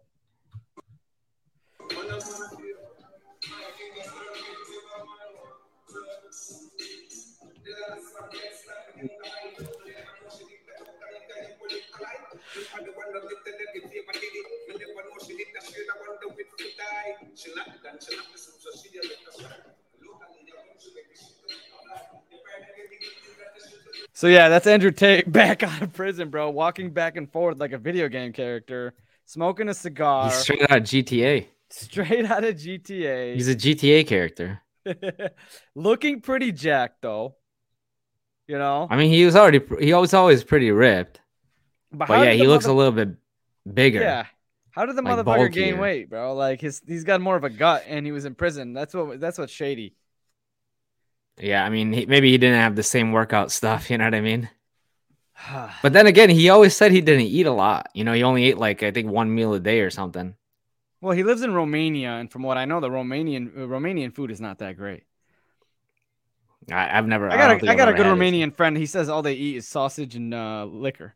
So yeah, that's Andrew Tate back out of prison, bro, walking back and forth like a video game character, smoking a cigar. He's straight out of G T A. Straight out of G T A. He's a G T A character. Looking pretty jacked though. You know? I mean, he was already he was always pretty ripped. But, but yeah, he looks mother- a little bit bigger. Yeah. How did the like motherfucker bulkier. gain weight, bro? Like his he's got more of a gut and he was in prison. That's what that's what's shady. Yeah, I mean, he, maybe he didn't have the same workout stuff, you know what I mean? But then again, he always said he didn't eat a lot. You know, he only ate like, I think, one meal a day or something. Well, he lives in Romania, and from what I know, the Romanian uh, Romanian food is not that great. I, I've never. I got I, a, I got a good Romanian it. friend. He says all they eat is sausage and uh, liquor.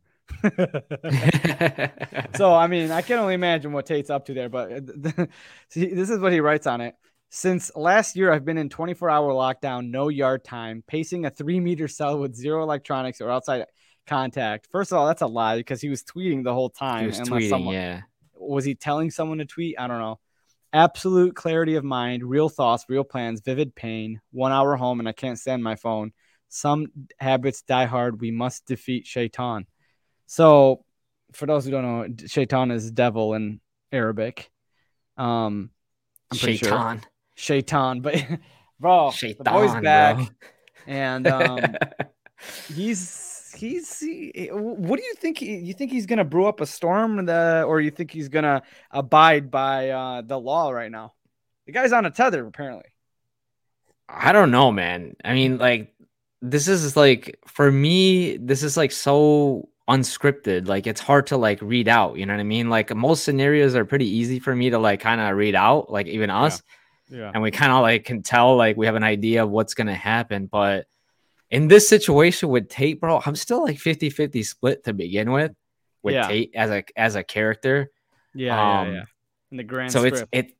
So, I mean, I can only imagine what Tate's up to there. But see, this is what he writes on it. Since last year, I've been in twenty-four hour lockdown, no yard time, pacing a three meter cell with zero electronics or outside contact. First of all, that's a lie because he was tweeting the whole time. He was tweeting, someone, yeah. Was he telling someone to tweet? I don't know. Absolute clarity of mind, real thoughts, real plans, vivid pain. One hour home and I can't stand my phone. Some habits die hard. We must defeat Shaitan. So, for those who don't know, Shaitan is devil in Arabic. Um, I'm pretty Shaitan. Sure. Shaitan, but bro, Shaitan, the boy's back, bro. and um, he's he's. He, what do you think? He, you think he's gonna brew up a storm, the, or you think he's gonna abide by uh, the law right now? The guy's on a tether, apparently. I don't know, man. I mean, like, this is like for me, this is like so unscripted. Like, it's hard to like read out. You know what I mean? Like, most scenarios are pretty easy for me to like kind of read out. Like, even us. Yeah. Yeah. And we kind of like can tell like we have an idea of what's going to happen. But in this situation with Tate, bro, I'm still like fifty-fifty split to begin with, with yeah. Tate as a as a character. Yeah, um, yeah, yeah. In the grand so script. it's it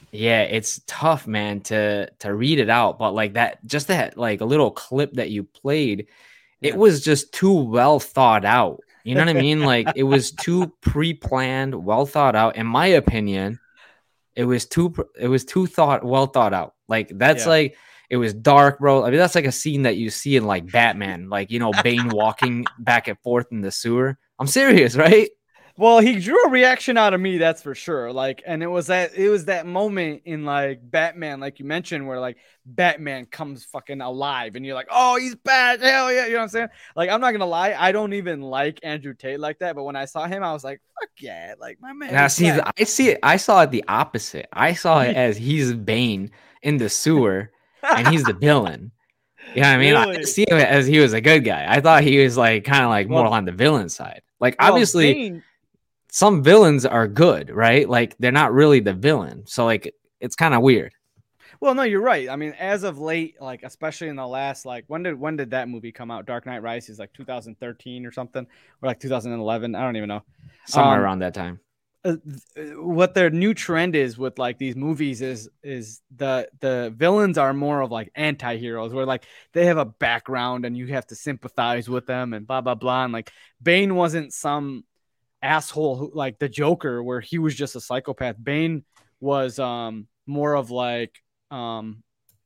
Yeah, it's tough, man, to to read it out, but like that, just that like a little clip that you played, Yeah. it was just too well thought out. You know what I mean? Like it was too pre-planned, well thought out. In my opinion, it was too pr- it was too thought well thought out. Like that's Yeah. like it was dark, bro. I mean, that's like a scene that you see in like Batman, like you know, Bane walking back and forth in the sewer. I'm serious, right? Well, he drew a reaction out of me, that's for sure. Like, and it was that it was that moment in like Batman, like you mentioned, where like Batman comes fucking alive, and you're like, oh, he's bad, hell yeah, you know what I'm saying? Like, I'm not gonna lie, I don't even like Andrew Tate like that, but when I saw him, I was like, fuck yeah, like my man. Now, is see, back. I see it. I saw it the opposite. I saw it as he's Bane in the sewer, and he's the villain. You know what I mean? I Really? didn't see him as he was a good guy. I thought he was like kind of like more Well- on the villain side. Like Well, obviously, Bane- some villains are good, right? Like they're not really the villain. So like it's kind of weird. Well, no, you're right. I mean, as of late, like especially in the last, like when did when did that movie come out? Dark Knight Rises, like two thousand thirteen or something, or like two thousand eleven. I don't even know. Somewhere Um, around that time. uh, th- what their new trend is with like these movies is is the the villains are more of like anti-heroes where like they have a background and you have to sympathize with them and blah blah blah, and like Bane wasn't some asshole who like the Joker where he was just a psychopath. Bane was um more of like um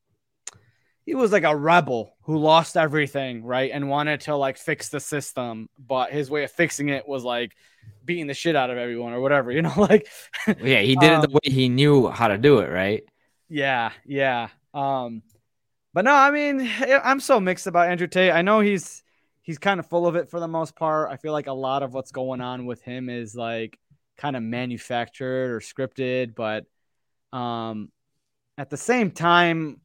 he was like a rebel who lost everything, right, and wanted to like fix the system, but his way of fixing it was like beating the shit out of everyone or whatever, you know, like Yeah, he did um, it the way he knew how to do it, right? yeah, yeah. Um, but no, I mean, I'm so mixed about Andrew Tate. I know he's he's kind of full of it for the most part. I feel like a lot of what's going on with him is like kind of manufactured or scripted, but um, at the same time,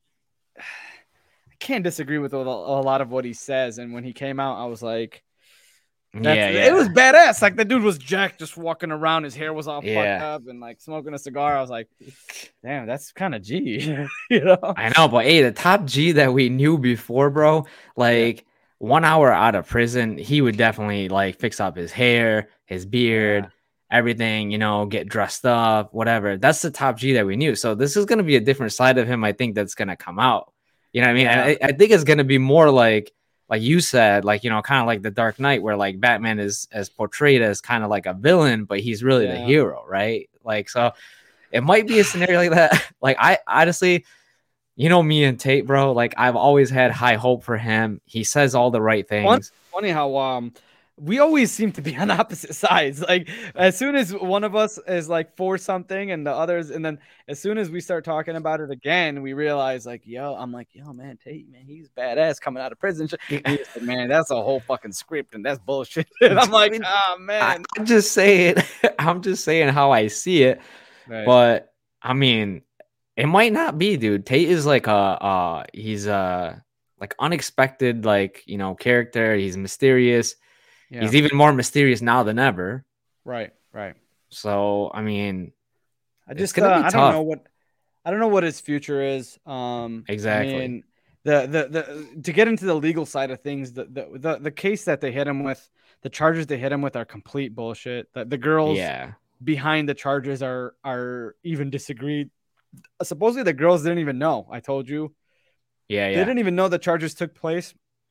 I can't disagree with a, a lot of what he says. And when he came out, I was like, That's, yeah, yeah. it was badass. Like the dude was jacked, just walking around. His hair was all Yeah. fucked up and like smoking a cigar. I was like, damn, that's kind of G, you know? I know, but hey, the top G that we knew before, bro, like one hour out of prison, he would definitely like fix up his hair, his beard, everything, you know, get dressed up, whatever. That's the top G that we knew. So this is going to be a different side of him, I think, that's going to come out. You know what I mean? Yeah. I, I think it's going to be more like, like you said, like, you know, kind of like the Dark Knight, where like Batman is as portrayed as kind of like a villain, but he's really the Yeah. hero, right? Like, so it might be a scenario like that. Like, I honestly, you know, me and Tate, bro, like I've always had high hope for him. He says all the right things. One, funny how um we always seem to be on opposite sides. Like as soon as one of us is like for something and the others, and then as soon as we start talking about it again, we realize like, yo, I'm like, yo, man, Tate, man, he's badass coming out of prison. And he's like, man, that's a whole fucking script and that's bullshit. And I'm like, oh I, man. I'm just saying, I'm just saying how I see it. Right. But I mean, it might not be, dude. Tate is like a, uh, he's a like unexpected, like, you know, character. He's mysterious. Yeah. He's even more mysterious now than ever. Right, right. So, I mean, I it's just gonna uh, be I tough. don't know what I don't know what his future is. Um Exactly. I mean, the, the the to get into the legal side of things, the the the, the case that they hit him with, the charges they hit him with are complete bullshit. The, the girls Yeah. behind the charges are are even disagreed. Supposedly the girls didn't even know. I told you. Yeah, They yeah. didn't even know the charges took place.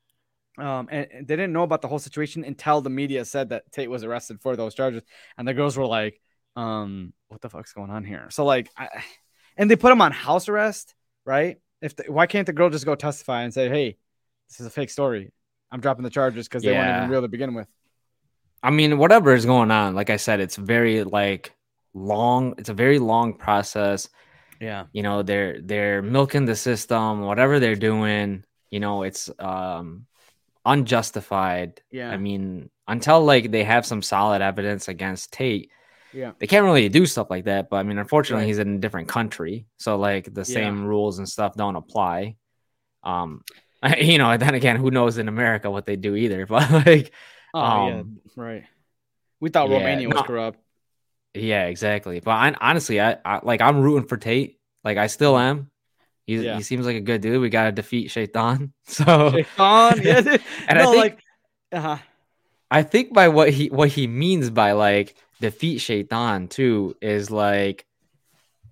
Um, and, and they didn't know about the whole situation until the media said that Tate was arrested for those charges. And the girls were like, um, what the fuck's going on here? So like, I, and they put him on house arrest, right? If the, why can't the girl just go testify and say, hey, this is a fake story. I'm dropping the charges because they weren't Yeah. even real to begin with. I mean, whatever is going on, like I said, it's very like long. It's a very long process. Yeah. You know, they're they're milking the system, whatever they're doing. You know, it's um unjustified. Yeah. I mean, until like they have some solid evidence against Tate, Yeah. they can't really do stuff like that. But I mean, unfortunately, Right. he's in a different country, so like the same rules and stuff don't apply. Um, you know, and then again, who knows in America what they do either? But like, Oh, um, yeah. Right. We thought yeah, Romania was no. corrupt. yeah, exactly. But I, honestly, I, I like I'm rooting for Tate. Like I still am. He's, Yeah. He seems like a good dude. We got to defeat Shaitan. So Shaitan, yeah. dude. And no, I think like, uh-huh. I think by what he what he means by like defeat Shaitan too is like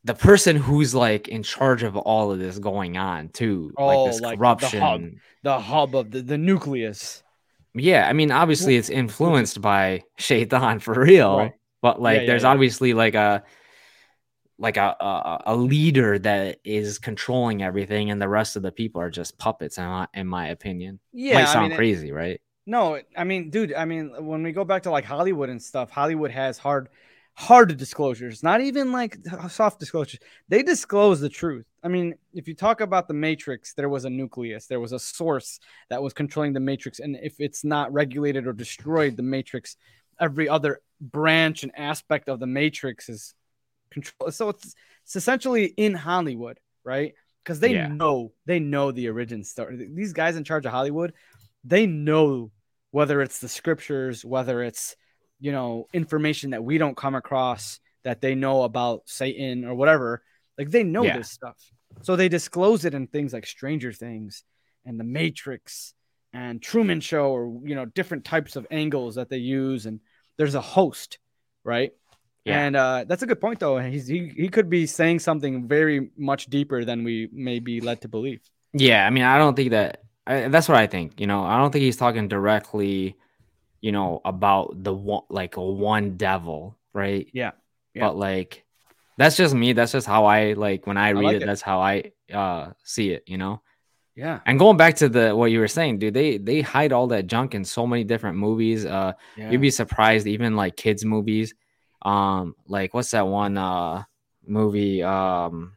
the person who's like in charge of all of this going on too, Oh, like this like corruption, the hub, the hub of the, the nucleus. Yeah, I mean, obviously it's influenced by Shaitan for real, Right. but like Yeah, yeah, there's yeah. obviously like a like a, a a leader that is controlling everything, and the rest of the people are just puppets. In my, in my opinion, Yeah, might I sound mean, it- crazy, right? No, I mean, dude, I mean, when we go back to like Hollywood and stuff, Hollywood has hard, hard disclosures, not even like soft disclosures. They disclose the truth. I mean, if you talk about the Matrix, there was a nucleus, there was a source that was controlling the Matrix. And if it's not regulated or destroyed, the Matrix, every other branch and aspect of the Matrix is control. So it's, it's essentially in Hollywood, right? Because they Yeah. know, they know the origin story. These guys in charge of Hollywood, they know whether it's the scriptures, whether it's, you know, information that we don't come across that they know about Satan or whatever. Like they know Yeah. this stuff. So they disclose it in things like Stranger Things and The Matrix and Truman Show, or, you know, different types of angles that they use. And there's a host, right? Yeah. And uh, that's a good point, though. He's, he, he could be saying something very much deeper than we may be led to believe. Yeah, I mean, I don't think that. I, that's what I think. You know, I don't think he's talking directly, you know, about the one, like a one devil, right? Yeah. Yeah. But like, that's just me. That's just how I like when I read like it, it. That's how I uh see it. You know. Yeah. And going back to the what you were saying, dude, they they hide all that junk in so many different movies. Uh, Yeah. you'd be surprised, even like kids movies. Um, like what's that one uh movie? Um,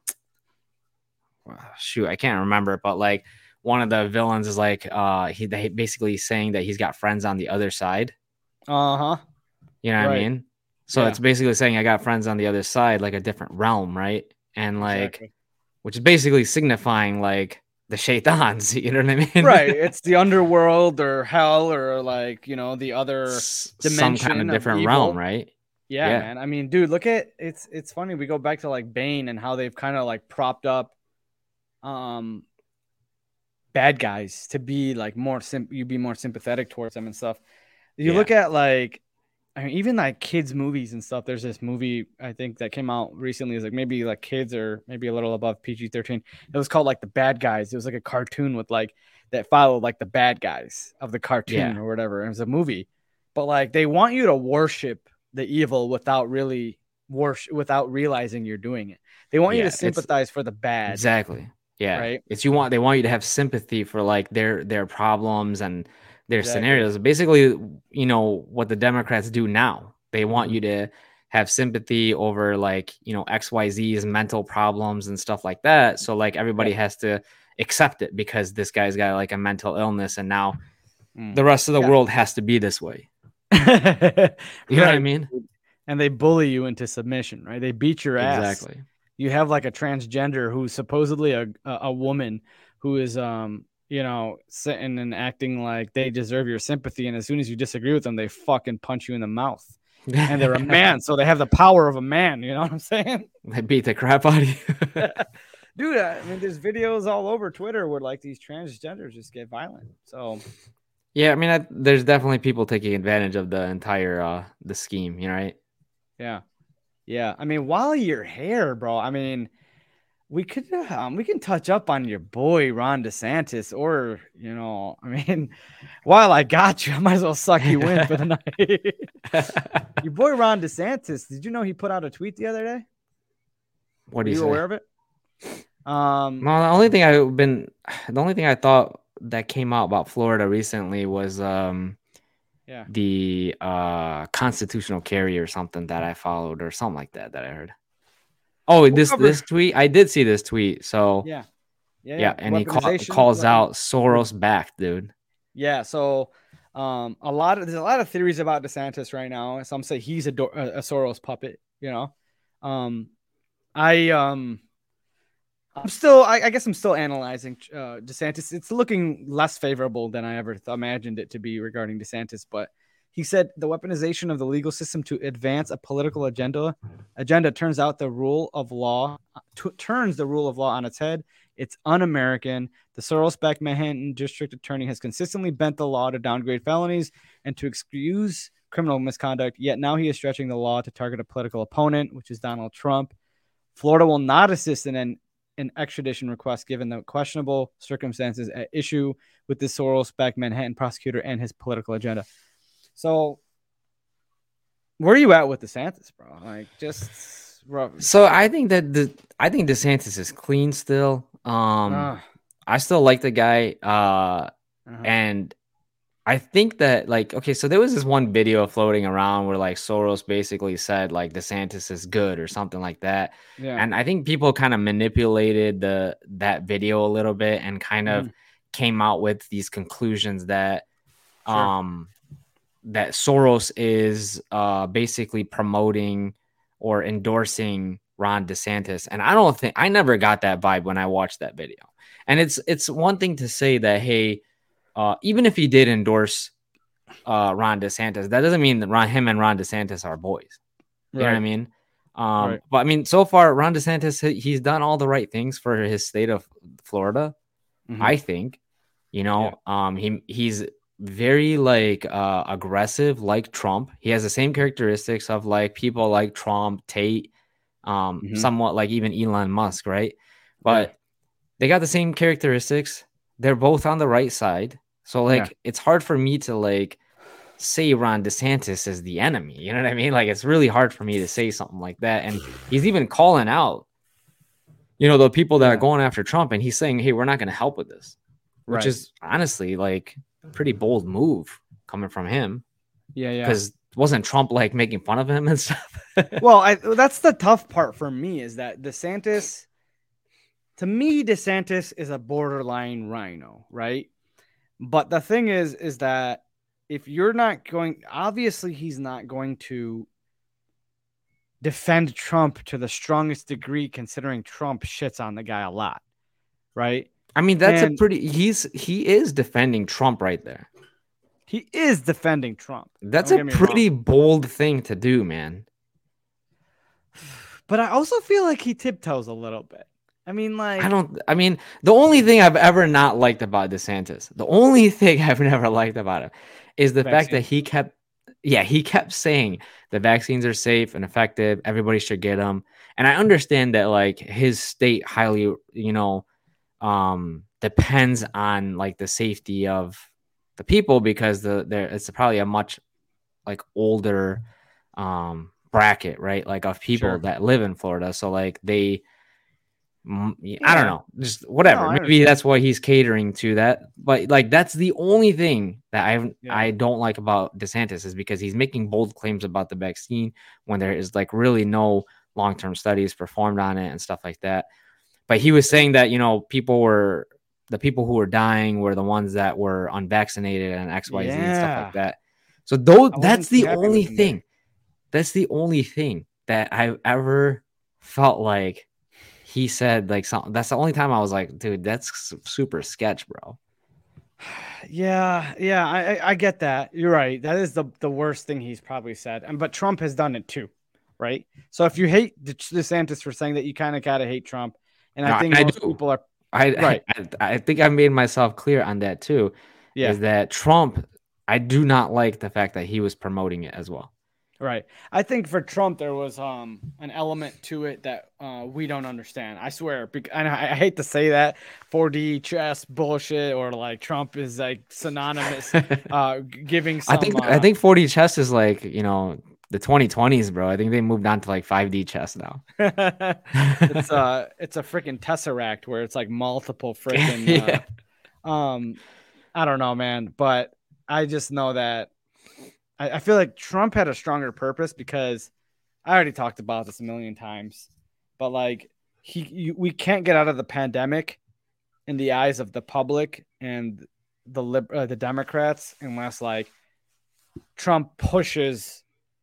shoot, I can't remember, but like one of the villains is like uh he they basically saying that he's got friends on the other side. Uh huh. You know what Right. I mean? So Yeah. it's basically saying I got friends on the other side, like a different realm, right? And like, Exactly. which is basically signifying like the shaitans. You know what I mean? Right. It's the underworld or hell or like, you know, the other S- dimension some kind of of different evil. realm, right? Yeah, Yeah. man. I mean, dude, look at it's it's funny. We go back to like Bane and how they've kind of like propped up um bad guys to be like more sim you be more sympathetic towards them and stuff. You Yeah. look at like I mean, even like kids movies and stuff. There's this movie I think that came out recently. It's like maybe like kids or maybe a little above P G thirteen. It was called like The Bad Guys. It was like a cartoon with like that followed like the bad guys of the cartoon Yeah. or whatever. It was a movie, but like they want you to worship the evil without really worship without realizing you're doing it. They want Yeah, you to it's- sympathize for the bad. Exactly. Yeah. Right. It's you want they want you to have sympathy for like their their problems and their Exactly. scenarios. Basically, you know, what the Democrats do now. They want you to have sympathy over like, you know, X Y Z's mental problems and stuff like that. So like everybody Yeah. has to accept it because this guy's got like a mental illness and now Mm. the rest of the Yeah. world has to be this way. You You know what I mean? And they bully you into submission, right? They beat your ass. Exactly. You have like a transgender who's supposedly a, a a woman who is um you know sitting and acting like they deserve your sympathy, and as soon as you disagree with them, they fucking punch you in the mouth. And they're a man, so they have the power of a man. You know what I'm saying? They beat the crap out of you. Dude, I mean, there's videos all over Twitter where like these transgenders just get violent. So Yeah, I mean, I, there's definitely people taking advantage of the entire uh the scheme, you know, right? yeah, yeah. I mean, while you're here, bro, I mean, we could um, we can touch up on your boy Ron DeSantis, or you know, I mean, while I got you, I might as well suck you in for the night. Your boy Ron DeSantis, did you know he put out a tweet the other day? What Were do you you say? aware of it? Um, Well, the only thing I've been, the only thing I thought that came out about Florida recently was um yeah. the uh constitutional carry or something that I followed or something like that that I heard. Oh, this cover- this tweet, I did see this tweet. So Yeah. Yeah. yeah, and he call, Weaponization, calls weapon- out Soros back, dude. Yeah. So, um, a lot of there's a lot of theories about DeSantis right now. Some say he's a, Do- a, a Soros puppet. You know, um, I um, I'm still. I, I guess I'm still analyzing uh, DeSantis. It's looking less favorable than I ever th- imagined it to be regarding DeSantis. But he said the weaponization of the legal system to advance a political agenda agenda turns out the rule of law t- turns the rule of law on its head. It's un-American. The Soros-backed Manhattan District Attorney has consistently bent the law to downgrade felonies and to excuse criminal misconduct. Yet now he is stretching the law to target a political opponent, which is Donald Trump. Florida will not assist in an, an extradition request given the questionable circumstances at issue with the Soros-backed Manhattan prosecutor and his political agenda. So, where are you at with DeSantis, bro? Like, just rough. So I think that the I think DeSantis is clean still. Um, uh, I still like the guy, uh, uh-huh. and I think that, like, okay, so there was this one video floating around where, like, Soros basically said, like, DeSantis is good or something like that. Yeah. And I think people kind of manipulated the that video a little bit and kind of mm. came out with these conclusions that sure. um that Soros is uh basically promoting or endorsing Ron DeSantis. And I don't think I never got that vibe when I watched that video. And it's it's one thing to say that, hey, Uh, even if he did endorse uh, Ron DeSantis, that doesn't mean that Ron, him and Ron DeSantis are boys. You right. know what I mean? Um, right. But I mean, so far, Ron DeSantis, he's done all the right things for his state of Florida, mm-hmm. I think. You know, yeah. um, he he's very like uh, aggressive, like Trump. He has the same characteristics of like people like Trump, Tate, um, mm-hmm. somewhat like even Elon Musk, right? But yeah. they got the same characteristics. They're both on the right side. So, like, yeah. it's hard for me to, like, say Ron DeSantis is the enemy. You know what I mean? Like, it's really hard for me to say something like that. And he's even calling out, you know, the people that yeah. are going after Trump. And he's saying, hey, we're not going to help with this. Which right. is, honestly, like, a pretty bold move coming from him. Yeah, yeah. Because wasn't Trump, like, making fun of him and stuff? Well, I, that's the tough part for me is that DeSantis, to me, DeSantis is a borderline rhino, right? But the thing is, is that if you're not going, obviously he's not going to defend Trump to the strongest degree, considering Trump shits on the guy a lot, right? I mean, that's and a pretty, he's, he is defending Trump right there. He is defending Trump. That's a pretty wrong. bold thing to do, man. But I also feel like he tiptoes a little bit. I mean, like, I don't, I mean, the only thing I've ever not liked about DeSantis, the only thing I've never liked about him is the vaccine. fact that he kept, yeah, he kept saying the vaccines are safe and effective. Everybody should get them. And I understand that, like, his state highly, you know, um, depends on, like, the safety of the people because the there it's probably a much, like, older um, bracket, right? Like, of people sure. that live in Florida. So, like, they, Yeah. I don't know, just whatever. No, Maybe that's why he's catering to that. But like, that's the only thing that I yeah. I don't like about DeSantis is because he's making bold claims about the vaccine when there is like really no long-term studies performed on it and stuff like that. But he was saying that, you know, people were the people who were dying were the ones that were unvaccinated and X, Y, Z yeah. and stuff like that. So though that's the only thing. That's the only thing that I've ever felt like he said, like, something. That's the only time I was like, dude, that's super sketch, bro. Yeah, yeah, I, I get that. You're right. That is the, the worst thing he's probably said. And but Trump has done it too, right? So if you hate DeSantis for saying that, you kind of gotta hate Trump. And I no, think I most do. people are I, right. I I think I made myself clear on that too. Yeah, is that Trump? I do not like the fact that he was promoting it as well. Right. I think for Trump, there was um an element to it that uh, we don't understand. I swear. And I, I hate to say that four D chess bullshit or like Trump is like synonymous uh, giving some. I think uh, I think four D chess is like, you know, the twenty twenties, bro. I think they moved on to like five D chess now. it's uh it's a freaking tesseract where it's like multiple freaking. yeah. uh, um, I don't know, man, but I just know that. I feel like Trump had a stronger purpose because I already talked about this a million times, but like he, you, we can't get out of the pandemic in the eyes of the public and the uh, the Democrats unless like Trump pushes,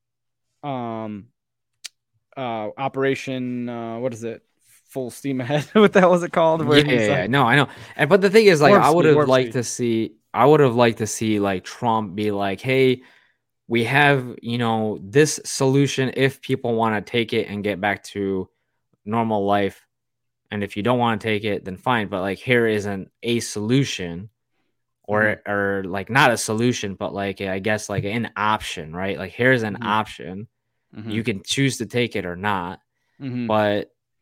um, uh, Operation uh, what is it? Full steam ahead. What the hell was it called? Where yeah, yeah, like, no, I know. And but the thing is, like, Warp I would have liked speed. to see. I would have liked to see like Trump be like, hey. We have, you know, this solution if people want to take it and get back to normal life. And if you don't want to take it, then fine. But like, here isn't a solution or, mm-hmm. or like not a solution, but like, I guess like an option, right? Like here's an mm-hmm. option. Mm-hmm. You can choose to take it or not. Mm-hmm. But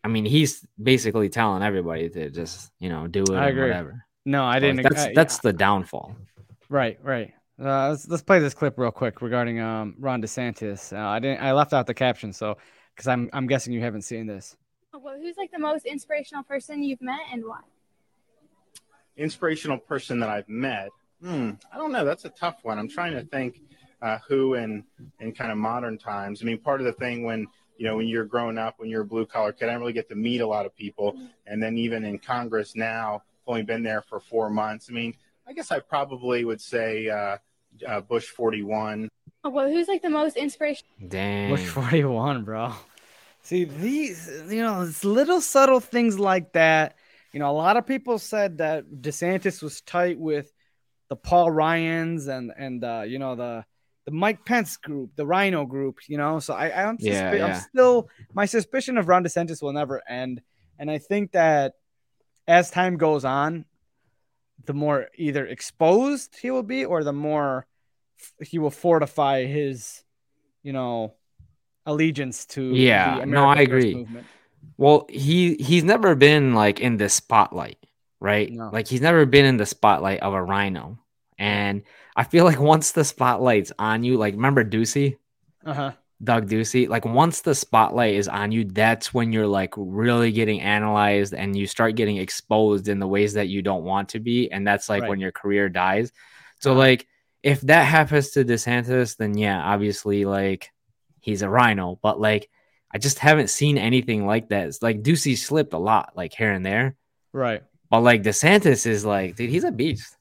I mean, he's basically telling everybody to just, you know, do it I or agree. whatever. No, I So, didn't. like, that's I- that's the downfall. Right, right. Uh, let's let's play this clip real quick regarding um Ron DeSantis. Uh, I didn't. I left out the caption, so because I'm I'm guessing you haven't seen this. Well, who's like the most inspirational person you've met and why? Inspirational person that I've met. Hmm, I don't know. That's a tough one. I'm trying to think uh, who in in kind of modern times. I mean, part of the thing when you know when you're growing up, when you're a blue collar kid, I don't really get to meet a lot of people. And then even in Congress now, I've only been there for four months. I mean, I guess I probably would say uh, uh, Bush forty-one. Well, who's like the most inspirational? Damn. Bush forty-one, bro. See, these, you know, it's little subtle things like that. You know, a lot of people said that DeSantis was tight with the Paul Ryans and, and uh, you know, the the Mike Pence group, the Rhino group, you know. So I, I'm, Yeah, suspi- yeah. I'm still, my suspicion of Ron DeSantis will never end. And I think that as time goes on, the more either exposed he will be or the more he will fortify his, you know, allegiance to Yeah, the no, I America First agree. movement. Well, he he's never been like in the spotlight, right? No. Like he's never been in the spotlight of a rhino. And I feel like once the spotlight's on you, like remember Ducey? Uh-huh. Doug Ducey, like once the spotlight is on you, that's when you're like really getting analyzed and you start getting exposed in the ways that you don't want to be. And that's like Right. when your career dies. So Uh-huh. like if that happens to DeSantis, then yeah, obviously like he's a rhino. But like I just haven't seen anything like that. It's like Ducey slipped a lot, like here and there. Right. But like DeSantis is like, dude, he's a beast.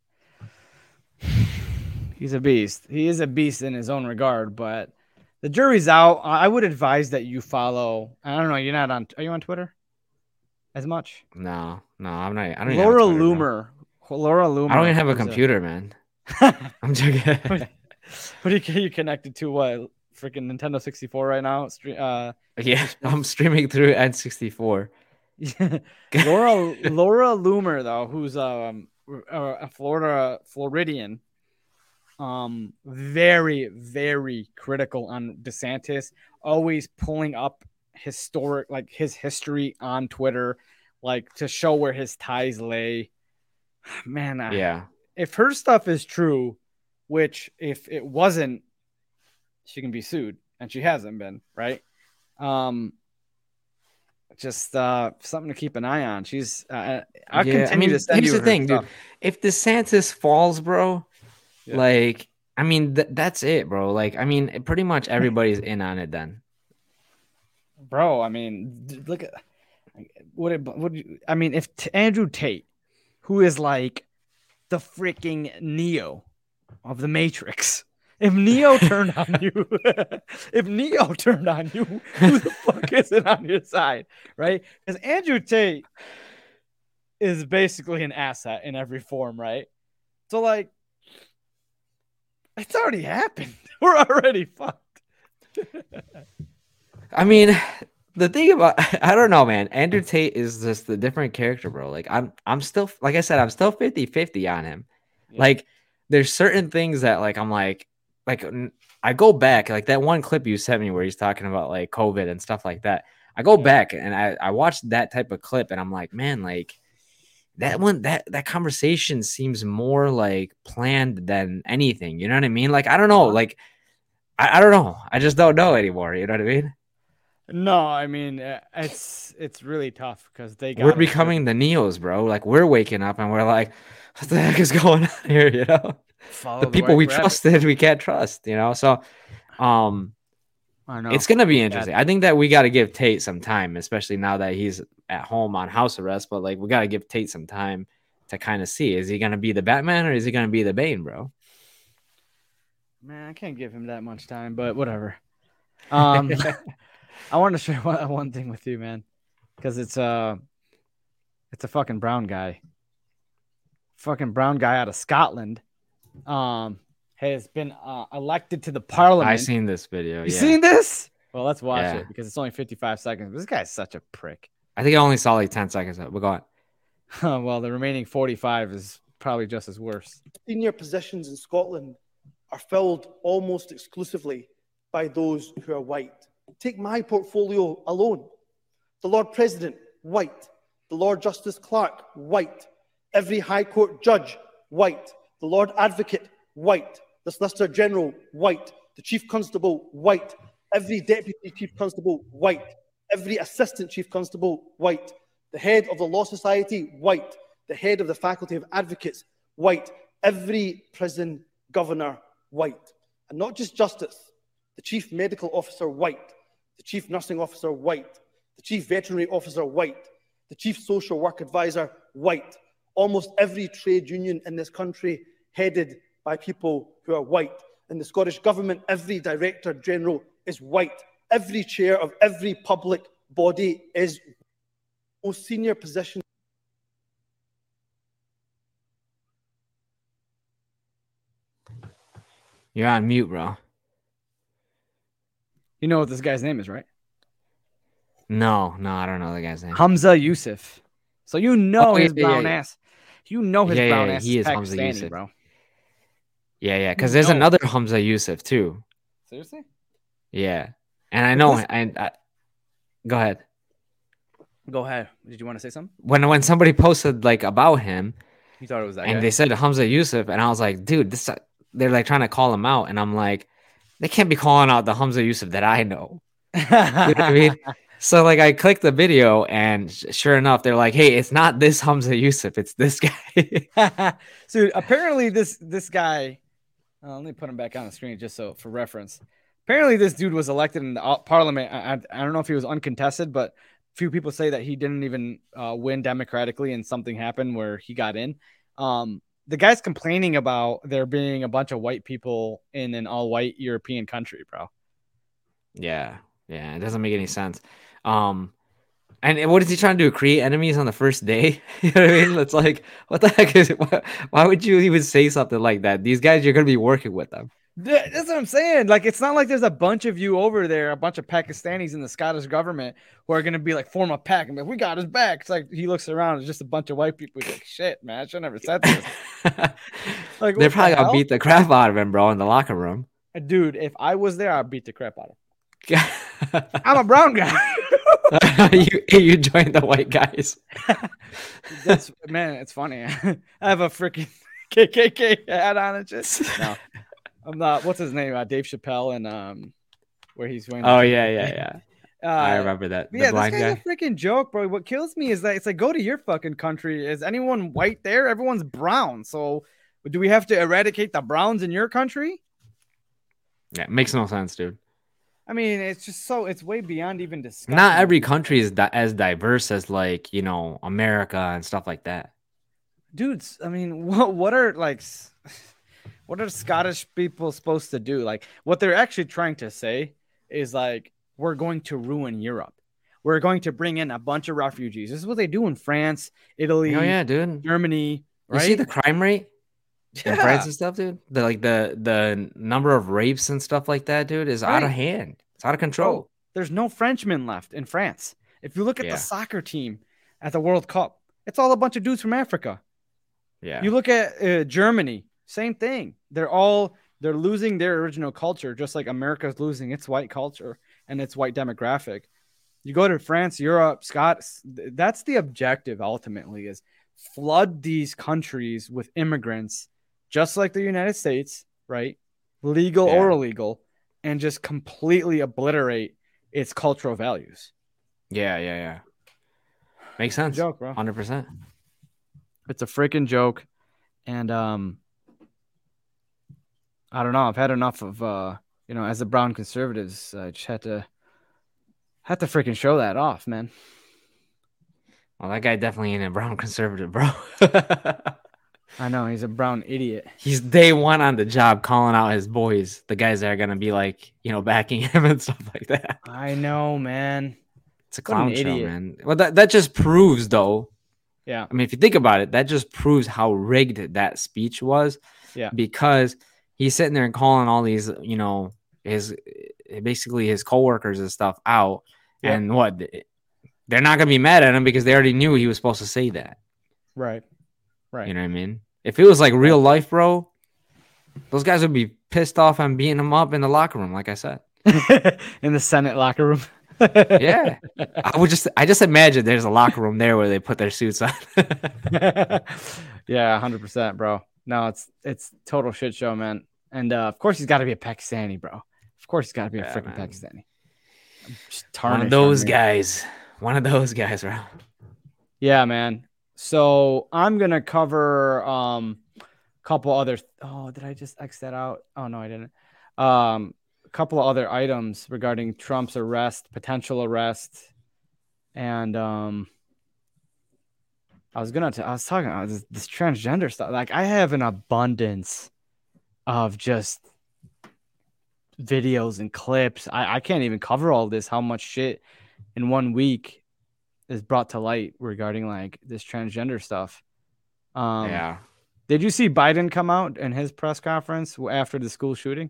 He's a beast. He is a beast in his own regard, but the jury's out. I would advise that you follow. I don't know. You're not on. Are you on Twitter as much? No, no, I'm not. I don't even have a Laura Twitter, bro. Loomer. Laura Loomer. I don't even have a who's computer, man. I'm joking. What are you, you connected to? What freaking Nintendo sixty-four right now? Stre- Uh, Yeah, I'm streaming through N sixty-four. Laura Laura Loomer though, who's um a Florida Floridian, um very very critical on DeSantis, always pulling up historic like his history on Twitter, like to show where his ties lay. Man, I, Yeah. if her stuff is true, which if it wasn't, she can be sued, and she hasn't been, right? Um, just uh, something to keep an eye on. She's. Uh, I'll Yeah, continue I mean, to send here's you the her thing, stuff. dude. If DeSantis falls, bro, Yeah. like, I mean, th- that's it, bro. Like, I mean, pretty much everybody's in on it then. Bro, I mean, d- look at what. It, what you, I mean, if t- Andrew Tate, who is like the freaking Neo of the Matrix. If Neo turned on you, if Neo turned on you, who the fuck is it on your side, right? Because Andrew Tate is basically an asset in every form, right? So, like, it's already happened. We're already fucked. I mean, the thing about I don't know, man. Andrew Tate is just a different character, bro. Like, I'm I'm still like I said, I'm still fifty-fifty on him. Yeah. Like, there's certain things that like I'm like like n- I go back, like that one clip you sent me where he's talking about like COVID and stuff like that. I go Yeah. back and I, I watched that type of clip and I'm like, man, like that one that that conversation seems more like planned than anything. You know what I mean? Like, I don't know, like I, I don't know. I just don't know anymore. You know what I mean? No, I mean, uh, it's it's really tough because they got We're becoming the Neos, bro. Like we're waking up and we're like, what the heck is going on here? You know, the people we trusted, we can't trust. You know, so um, I know it's gonna be Yeah. interesting. I think that we got to give Tate some time, especially now that he's at home on house arrest. But like, we got to give Tate some time to kind of see: is he gonna be the Batman or is he gonna be the Bane, bro? Man, I can't give him that much time, but whatever. Um, I want to share one, one thing with you, man, because it's a, it's a fucking brown guy. Fucking brown guy out of Scotland, um, has been uh, elected to the parliament. I seen this video. You yeah. seen this? Well, let's watch Yeah. it because it's only fifty-five seconds. This guy's such a prick. I think I only saw like ten seconds of it. But go on. Well, the remaining forty-five is probably just as worse. Senior positions in Scotland are filled almost exclusively by those who are white. Take my portfolio alone. The Lord President, white. The Lord Justice Clerk, white. Every High Court judge, white. The Lord Advocate, white. The Solicitor General, white. The Chief Constable, white. Every Deputy Chief Constable, white. Every Assistant Chief Constable, white. The head of the Law Society, white. The head of the Faculty of Advocates, white. Every prison governor, white. And not just justice. The Chief Medical Officer, white. The Chief Nursing Officer, white. The Chief Veterinary Officer, white. The Chief Social Work Advisor, white. Almost every trade union in this country headed by people who are white. In the Scottish Government, every Director General is white. Every chair of every public body is most senior position. You're on mute, bro. You know what this guy's name is, right? No, no, I don't know the guy's name. Hamza Yusuf. So you know Oh, yeah, his brown yeah, yeah. ass. You know his Yeah, brown yeah, ass he is is Hamza Pakistani, Yusuf. bro. Yeah, yeah, because You there's know. another Hamza Yusuf too. Seriously? Yeah, and I know. this- And I, go ahead. Go ahead. Did you want to say something? When when somebody posted like about him, You thought it was that and guy? they said Hamza Yusuf, and I was like, dude, this. They're like trying to call him out, and I'm like, they can't be calling out the Hamza Yusuf that I know. You know what I mean? So like I clicked the video, and sh- sure enough, they're like, "Hey, it's not this Hamza Yusuf, it's this guy." So apparently this this guy, uh, let me put him back on the screen just so for reference. Apparently this dude was elected in the uh, parliament. I, I, I don't know if he was uncontested, but few people say that he didn't even uh, win democratically, and something happened where he got in. Um, the guy's complaining about there being a bunch of white people in an all-white European country, bro. Yeah, yeah, it doesn't make any sense. Um, and what is he trying to do? Create enemies on the first day? You know what I mean? It's like, what the heck is it? Why, why would you even say something like that? These guys, you're gonna be working with them. Th- That's what I'm saying. Like, it's not like there's a bunch of you over there, a bunch of Pakistanis in the Scottish government who are going to be like, form a pack and be like, we got his back. It's like he looks around, it's just a bunch of white people. He's like, shit, man, I should never said this. Like, They're what probably the gonna hell? beat the crap out of him, bro, in the locker room. Dude, if I was there, I'd beat the crap out of him. I'm a brown guy. you you joined the white guys. That's man, it's funny. I have a freaking K K K hat on and shit. No, I'm not. What's his name? Uh, Dave Chappelle and um, where he's wearing. Oh yeah, yeah, yeah. Uh, I remember that. The yeah, blind this guy's guy. a freaking joke, bro. What kills me is that it's like, go to your fucking country. Is anyone white there? Everyone's brown. So do we have to eradicate the browns in your country? Yeah, makes no sense, dude. I mean, it's just so it's way beyond even discussion. Not every country is di- as diverse as like you know America and stuff like that. Dudes. I mean, what what are like, s- what are Scottish people supposed to do? Like, what they're actually trying to say is like, we're going to ruin Europe. We're going to bring in a bunch of refugees. This is what they do in France, Italy, Oh yeah, dude. Germany, You right? see the crime rate in Yeah. France and stuff, dude. The like the the number of rapes and stuff like that, dude, is out of Right. hand. It's out of control. Bro, there's no Frenchmen left in France. If you look at Yeah. the soccer team at the World Cup, it's all a bunch of dudes from Africa. Yeah. You look at uh, Germany, same thing. They're all they're losing their original culture, just like America's losing its white culture and its white demographic. You go to France, Europe, Scots. That's the objective ultimately: is flood these countries with immigrants, just like the United States, right? Legal Yeah. or illegal, and just completely obliterate its cultural values. Yeah, yeah, yeah. Makes sense. Joke, bro. Hundred percent. It's a freaking joke, and um, I don't know. I've had enough of uh, you know, as the brown conservatives, I just had to had to freaking show that off, man. Well, that guy definitely ain't a brown conservative, bro. I know he's a brown idiot. He's day one on the job, calling out his boys, the guys that are gonna be like, you know, backing him and stuff like that. I know, man. It's a What an clown show, idiot. man. Well, that that just proves, though. Yeah. I mean, if you think about it, that just proves how rigged that speech was. Yeah. Because he's sitting there and calling all these, you know, his basically his coworkers and stuff out, Yeah. and what they're not gonna be mad at him because they already knew he was supposed to say that. Right. Right. You know what I mean? If it was like real life, bro, those guys would be pissed off and beating him up in the locker room, like I said. In the Senate locker room. Yeah, I would just I just imagine there's a locker room there where they put their suits on. Yeah, one hundred percent, bro. No, it's it's total shit show, man. And uh, of course he's got to be a Pakistani, bro. Of course he's got to be a Yeah, freaking man. Pakistani. Just One tarnished of those on me. guys. One of those guys, bro. Yeah, man. So I'm gonna cover um a couple other. Oh, did I just X that out? Oh no, I didn't. Um, a couple of other items regarding Trump's arrest, potential arrest, and um, I was gonna. T- I was talking about this, this transgender stuff. Like I have an abundance of just videos and clips. I I can't even cover all this. How much shit in one week is brought to light regarding like this transgender stuff. Um, Yeah. Did you see Biden come out in his press conference after the school shooting?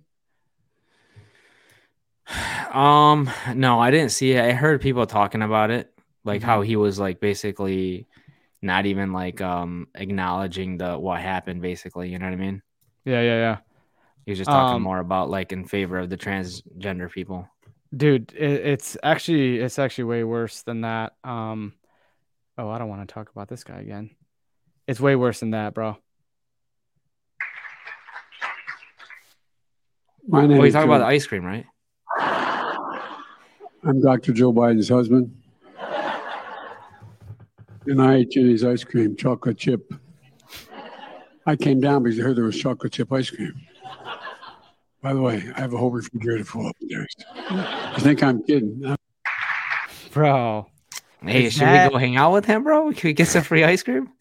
Um, no, I didn't see it. I heard people talking about it, like Mhm. how he was like basically not even like um acknowledging the what happened, basically. You know what I mean? Yeah, yeah, yeah. He was just talking Um, more about like in favor of the transgender people. Dude, it, it's actually it's actually way worse than that. Um, oh, I don't want to talk about this guy again. It's way worse than that, bro. My name Oh, you is talking Joe. about the ice cream, right? I'm Doctor Joe Biden's husband. And I ate Jenny's ice cream, chocolate chip. I came down because I heard there was chocolate chip ice cream. By the way, I have a whole refrigerator full upstairs. You think I'm kidding? I'm- Bro. Hey, Is should that- we go hang out with him, bro? Can we get some free ice cream?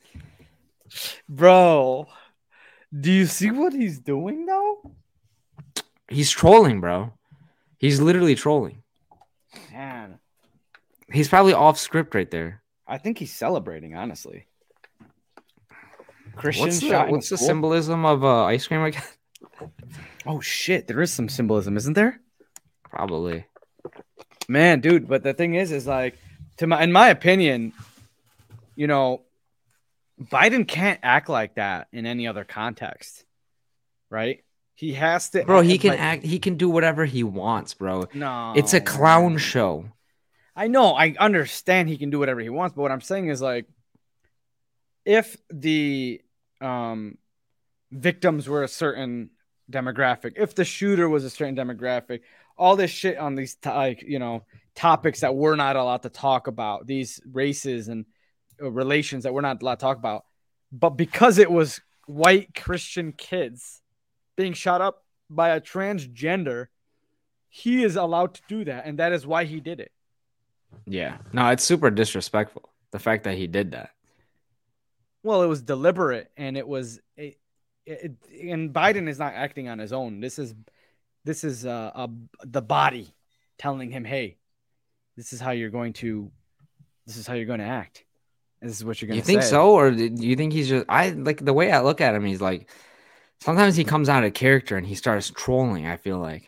Bro, do you see what he's doing though? He's trolling, bro. He's literally trolling. Man, He's probably off script right there. I think he's celebrating, honestly. Christian What's the, shot in what's the school? symbolism of uh, ice cream again? Oh shit, there is some symbolism, isn't there? Probably. Man, dude, but the thing is, is like, to my, in my opinion, you know, Biden can't act like that in any other context, right? He has to, Bro, he can like- act. He can do whatever he wants, bro. No, It's a clown show. I know, I understand he can do whatever he wants, but what I'm saying is like, if the um, victims were a certain demographic, if the shooter was a certain demographic, all this shit on these to- like you know topics that we're not allowed to talk about, these races and uh, relations that we're not allowed to talk about, but because it was white Christian kids being shot up by a transgender, he is allowed to do that, and that is why he did it. Yeah. No, it's super disrespectful. The fact that he did that. Well, it was deliberate, and it was it, it, and Biden is not acting on his own. This is this is uh, uh the body telling him, "Hey, this is how you're going to this is how you're going to act. And this is what you're going You to think say." so, or do you think he's just? I like the way I look at him. He's like, sometimes he comes out of character and he starts trolling. I feel like.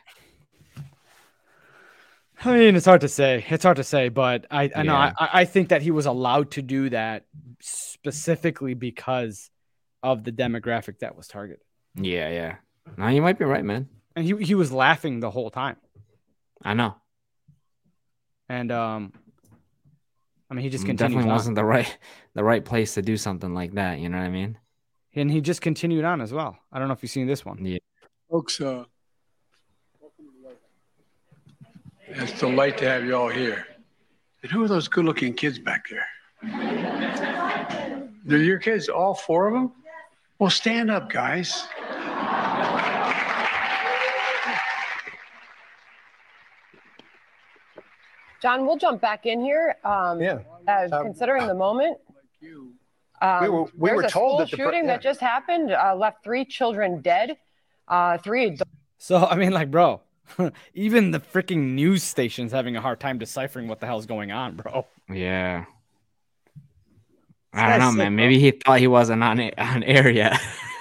I mean, it's hard to say. It's hard to say, but I, I know Yeah. I, I think that he was allowed to do that specifically because of the demographic that was targeted, Yeah, yeah. No, you might be right, man. and he he was laughing the whole time. I know. And um, I mean, he just It continued definitely on. wasn't the right, the right place to do something like that. You know what I mean? And he just continued on as well. I don't know if you've seen this one. Yeah. Folks, uh, it's a delight to have you all here. And who are those good-looking kids back there? They're your kids, all four of them? Well, stand up, guys. John, we'll jump back in here. Um, Yeah. Uh, Um, considering the moment, um, We were- we there's were a told school that the pre- shooting yeah. that just happened uh, left three children dead. Uh, three. adults. So I mean, like, bro, even the freaking news station's having a hard time deciphering what the hell's going on, bro. Yeah. This I don't know, guy's sick, man. bro. Maybe he thought he wasn't on a- on air yet.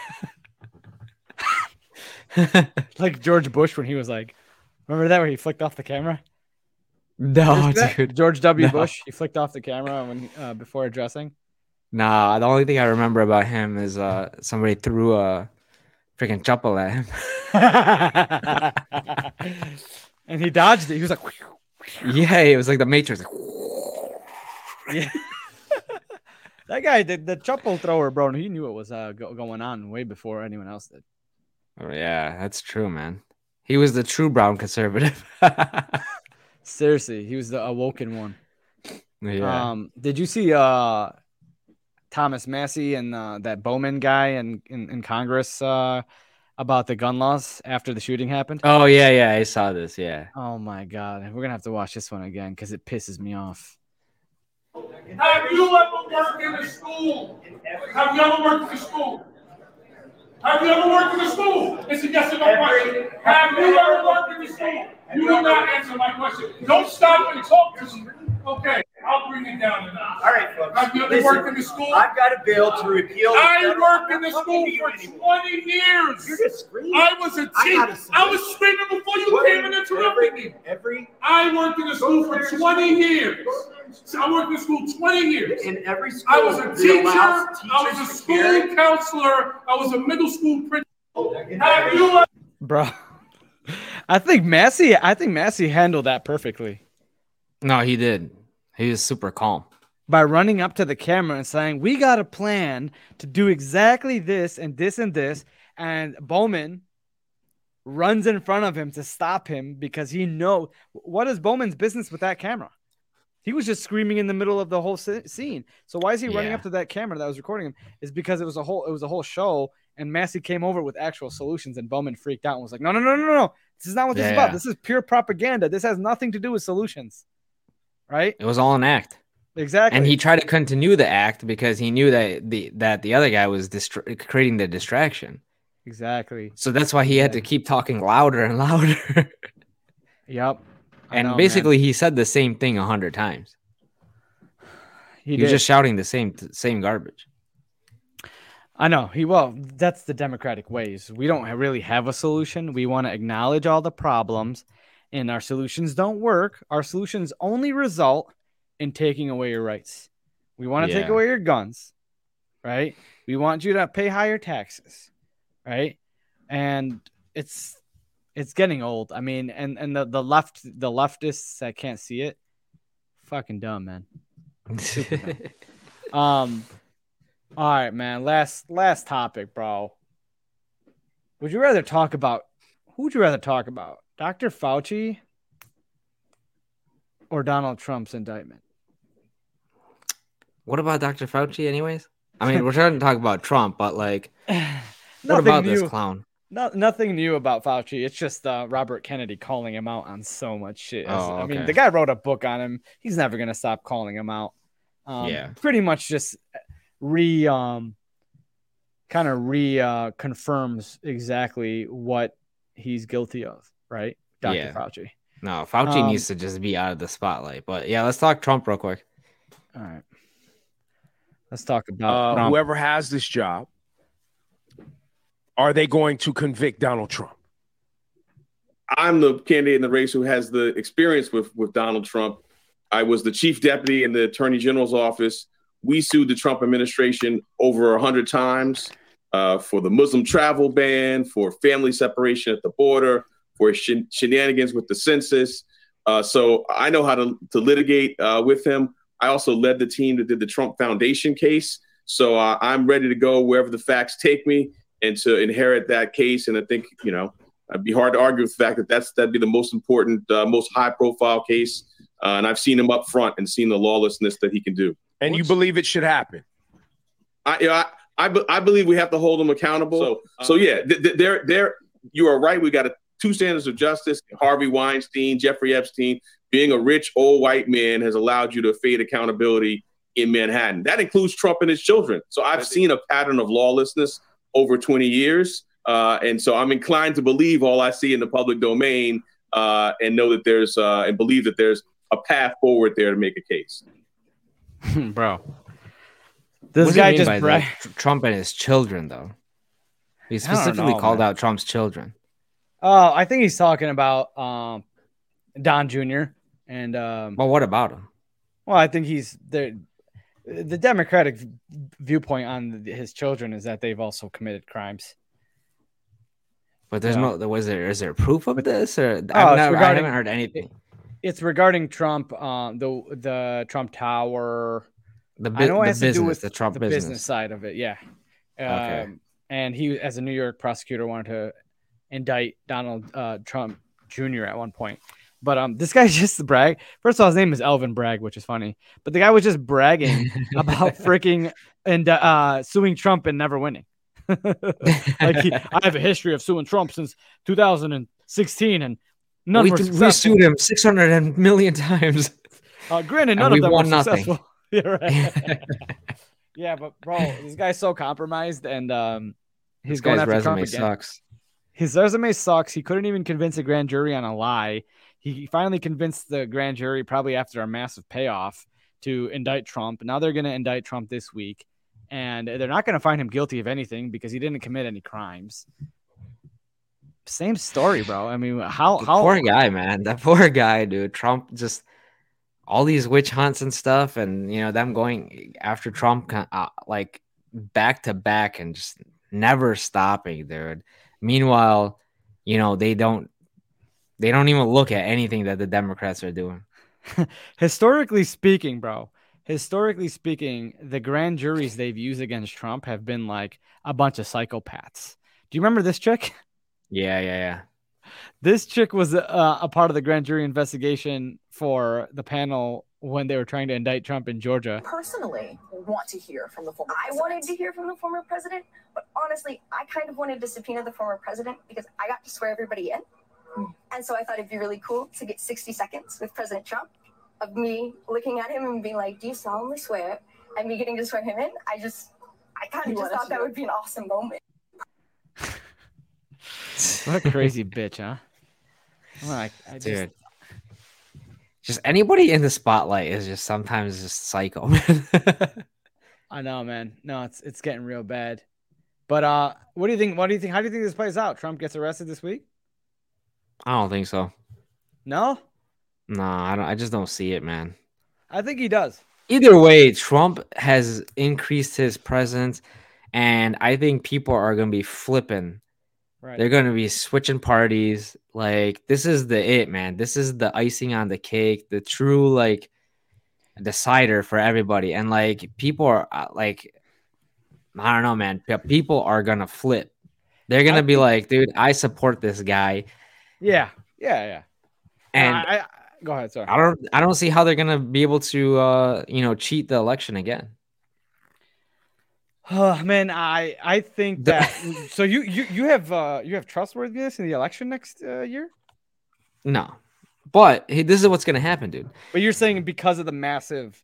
Like George Bush when he was like, remember that where he flicked off the camera? No, You see that? dude. George W. No. Bush, he flicked off the camera when uh, before addressing. Nah, the only thing I remember about him is uh somebody threw a freaking chapel at him. And he dodged it. He was like, "Whew, Yeah, it was like the Matrix. Yeah. That guy, the, the chapel thrower, bro, he knew what was uh, go- going on way before anyone else did. Oh, yeah, that's true, man. He was the true brown conservative. Seriously, he was the awoken one. Yeah. Um, did you see uh Thomas Massey and uh, that Bowman guy in, in, in Congress uh, about the gun laws after the shooting happened? Oh, yeah, yeah, I saw this, yeah. Oh, my God. We're going to have to watch this one again because it pisses me off. Have you ever worked in a school? Have you ever worked in a school? Have you ever worked in a school? It's a yes or no question. Have you ever worked in a school? You will not answer my question. Don't stop and talk to me. Okay, I'll bring it down tonight. All right, folks. Have you ever Listen, worked in the school? I've got a bill to repeal. I worked in the school for twenty years. You're just screaming. I was a I teacher. gotta say I was screaming before you What- came and interrupted me. Every I worked in the school for twenty years. So I worked in school twenty years. in every school, I was a that teacher. allows I was a teachers to school carry- counselor. I was a middle school principal. Have you ever Bro, I think Massey, I think Massey handled that perfectly. No, he did. He was super calm. By running up to the camera and saying, we got a plan to do exactly this and this and this. And Bowman runs in front of him to stop him because he knows. What is Bowman's business with that camera? He was just screaming in the middle of the whole sc- scene. So why is he running Yeah. up to that camera that was recording him? Is because it was a whole it was a whole show, and Massey came over with actual solutions, and Bowman freaked out and was like, no, no, no, no, no. This is not what this is Yeah. about. This is pure propaganda. This has nothing to do with solutions. Right? It was all an act. Exactly. And he tried to continue the act because he knew that the that the other guy was distra- creating the distraction. Exactly. So that's why he had to keep talking louder and louder. Yep. I And know, basically, he said the same thing a hundred times. He He, was did. just shouting the same same garbage. I know he well. That's the democratic ways. We don't ha- really have a solution. We want to acknowledge all the problems, and our solutions don't work. Our solutions only result in taking away your rights. We want to take Yeah. away your guns, right? We want you to pay higher taxes, right? And it's it's getting old. I mean, and and the, the left the leftists that can't see it, fucking dumb, man. Super dumb. Um. All right, man. Last last topic, bro. Would you rather talk about who would you rather talk about? Doctor Fauci or Donald Trump's indictment? What about Doctor Fauci, anyways? I mean, we're trying to talk about Trump, but like, what Nothing about this new. clown? No, nothing new about Fauci. It's just uh, Robert Kennedy calling him out on so much shit. Oh, I mean, okay. the guy wrote a book on him. He's never gonna stop calling him out. Um, Yeah. pretty much just re um, kind of re uh, confirms exactly what he's guilty of, right? Doctor Yeah. Fauci. No, Fauci Um, needs to just be out of the spotlight. But yeah, let's talk Trump real quick. All right. Let's talk about Uh, Trump. whoever has this job, are they going to convict Donald Trump? I'm the candidate in the race who has the experience with, with Donald Trump. I was the chief deputy in the attorney general's office. We sued the Trump administration over a hundred times uh, for the Muslim travel ban, for family separation at the border, for shen- shenanigans with the census. Uh, so I know how to, to litigate uh, with him. I also led the team that did the Trump Foundation case. So uh, I'm ready to go wherever the facts take me and to inherit that case. And I think, you know, it'd be hard to argue with the fact that that's, that'd be the most important, uh, most high profile case. Uh, and I've seen him up front and seen the lawlessness that he can do. And you believe it should happen? I, you know, I, I, be- I believe we have to hold him accountable. So, so yeah, th- th- there, there, you are right. We got a, two standards of justice. Harvey Weinstein, Jeffrey Epstein. Being a rich old white man has allowed you to evade accountability in Manhattan. That includes Trump and his children. So I've seen a pattern of lawlessness over twenty years. Uh, and so I'm inclined to believe all I see in the public domain uh, and know that there's uh, and believe that there's a path forward there to make a case. Bro. This What do you guy mean just by bra- that? Tr- Trump and his children, though. He I don't specifically know, called man. out Trump's children. Oh, I think he's talking about um, Don Junior And um, Well, what about him? well, I think he's the the Democratic v- viewpoint on his children is that they've also committed crimes. But there's Yeah. no, was there, is there proof of this? Or Oh, I've it's never, I regarding- haven't heard anything. It's regarding Trump, um, the the Trump Tower. The, I know it the has to business, do with the Trump the business. business side of it. Yeah. Okay. Um, and he, as a New York prosecutor, wanted to indict Donald uh, Trump Junior at one point. But um, this guy's just the brag. First of all, his name is Elvin Bragg, which is funny. But the guy was just bragging about freaking and uh, suing Trump and never winning. Like he, I have a history of suing Trump since two thousand sixteen, and none we, were we successful. sued him six hundred million times. Uh, granted, And none we of them won were nothing. successful. Yeah, right. Yeah, but bro, this guy's so compromised, and um, he's This going guy's after Trump resume again. sucks. His resume sucks. He couldn't even convince a grand jury on a lie. He finally convinced the grand jury, probably after a massive payoff, to indict Trump. Now they're going to indict Trump this week, and they're not going to find him guilty of anything because he didn't commit any crimes. Same story, bro. I mean, how The how poor guy, man. That poor guy, dude. Trump just all these witch hunts and stuff, and you know them going after Trump uh, like back to back and just never stopping, dude. Meanwhile, you know they don't they don't even look at anything that the Democrats are doing. historically speaking, bro, historically speaking, the grand juries they've used against Trump have been like a bunch of psychopaths. Do you remember this chick? Yeah, yeah, yeah. This chick was uh, a part of the grand jury investigation for the panel when they were trying to indict Trump in Georgia. Personally want to hear from the former president. I wanted to hear from the former president, but honestly, I kind of wanted to subpoena the former president because I got to swear everybody in. And so I thought it'd be really cool to get sixty seconds with President Trump of me looking at him and being like, do you solemnly swear? And me getting to swear him in. I just, I kind of just thought that would be an awesome moment. What a crazy bitch, huh? I'm like, I just, Dude. Just anybody in the spotlight is just sometimes just psycho, man. I know, man. No, it's it's getting real bad. But uh, what do you think? What do you think? How do you think this plays out? Trump gets arrested this week? I don't think so. No, No, I don't. I just don't see it, man. I think he does. Either way, Trump has increased his presence, and I think people are going to be flipping. Right. They're going to be switching parties. Like, this is the it, man. This is the icing on the cake, the true, like, decider for everybody. And, like, people are, uh, like, I don't know, man. Pe- People are going to flip. They're going to be like, dude, I support this guy. Yeah, yeah, yeah. And I, I go ahead. Sorry. I don't, I don't see how they're going to be able to, uh, you know, cheat the election again. Oh, man, I I think that. So you you you have uh you have trustworthiness in the election next uh, year. No, but hey, this is what's going to happen, dude. But you're saying because of the massive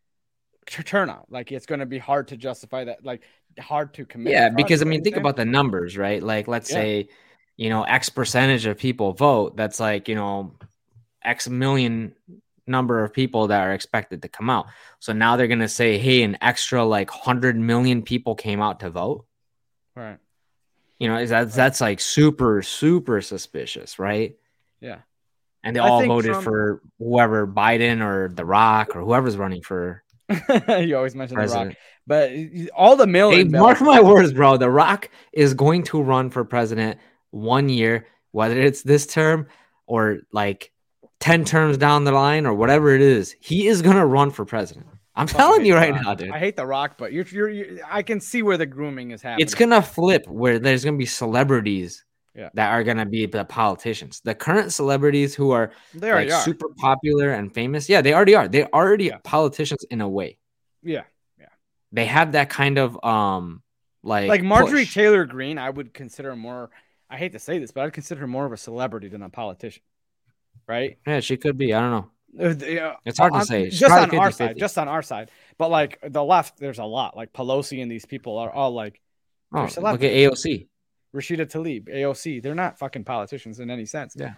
t- turnout, like it's going to be hard to justify that, like hard to commit. Yeah, fraud, because I is what mean, you're think saying? about the numbers, right? Like, let's Yeah. say, you know, X percentage of people vote. That's like, you know, X million number of people that are expected to come out. So now they're going to say, hey, an extra like one hundred million people came out to vote. Right. You know, is that that's like super, super suspicious, right? Yeah. And they I all think voted Trump- for whoever, Biden or The Rock or whoever's running for You always mention The president. Rock, but all the mail. Hey, mark my words, bro. The Rock is going to run for president one year, whether it's this term or like ten terms down the line or whatever it is. He is going to run for president. I'm telling you right now, dude. I hate The Rock, but you're, you're you're I can see where the grooming is happening. It's going to flip where there's going to be celebrities Yeah. that are going to be the politicians. The current celebrities who are They already like are. super popular and famous. Yeah, they already are. They're already politicians in a way. Yeah. They have that kind of um like Like Marjorie push. Taylor Greene, I would consider more. I hate to say this, but I'd consider her more of a celebrity than a politician. Right? Yeah, she could be. I don't know. Uh, yeah, It's hard to on- say. She's Just on probably our fifty side, fifty. just on our side. But like the left, there's a lot. Like Pelosi and these people are all like, Oh, they're look at celebrities. A O C. Rashida Tlaib, A O C. They're not fucking politicians in any sense. Yeah.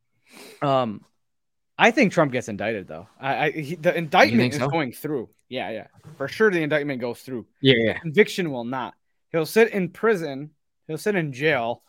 Um, I think Trump gets indicted though. I, I he, the indictment think is so? going through. Yeah, yeah, for sure. The indictment goes through. Yeah, yeah. Conviction will not. He'll sit in prison. He'll sit in jail.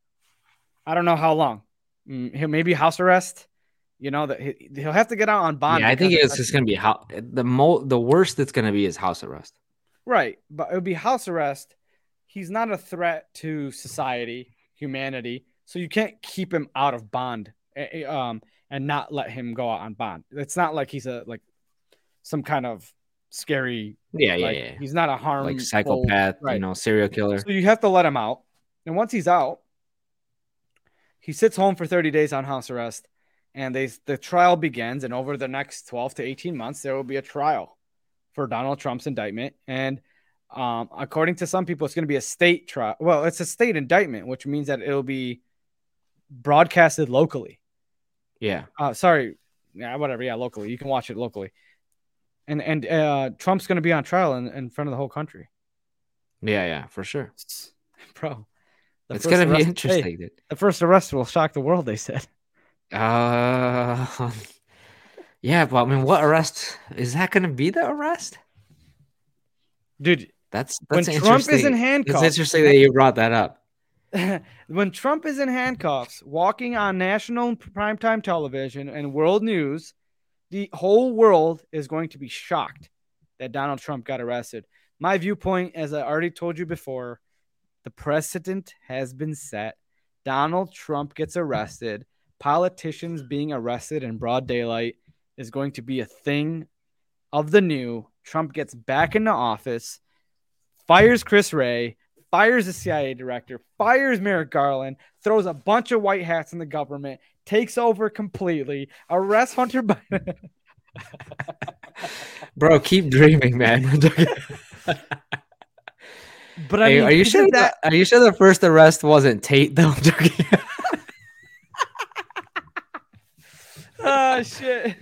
I don't know how long. Mm, He'll maybe house arrest. You know that he, he'll have to get out on bond. Yeah, I think because- it's just gonna be how the mo the worst it's gonna be is house arrest. Right, but it would be house arrest. He's not a threat to society, humanity, so you can't keep him out of bond. Eh, eh, Um, and not let him go out on bond. It's not like he's a like some kind of scary. Yeah, yeah, like, yeah. He's not a harm like psychopath, right. you know, serial killer. So you have to let him out, and once he's out, he sits home for thirty days on house arrest, and they the trial begins. And over the next twelve to eighteen months, there will be a trial for Donald Trump's indictment. And um, according to some people, it's going to be a state trial. Well, it's a state indictment, which means that it'll be broadcasted locally. Yeah. Uh, sorry. Yeah, whatever. Yeah, locally. You can watch it locally. And and uh, Trump's going to be on trial in, in front of the whole country. Yeah, yeah, for sure. Bro. It's going to be arrest, interesting. hey, dude. The first arrest will shock the world, they said. Uh, yeah, but I mean, what arrest? Is that going to be the arrest? Dude, that's, when that's Trump is in handcuffs. It's interesting that you brought that up. When Trump is in handcuffs, walking on national primetime television and world news, the whole world is going to be shocked that Donald Trump got arrested. My viewpoint, as I already told you before, the precedent has been set. Donald Trump gets arrested. Politicians being arrested in broad daylight is going to be a thing of the new. Trump gets back into office, fires Chris Wray, fires the C I A director, fires Merrick Garland, throws a bunch of white hats in the government, takes over completely, arrests Hunter Biden. Bro, keep dreaming, man. But I hey, mean, are you sure that are you sure the first arrest wasn't Tate though? Oh shit.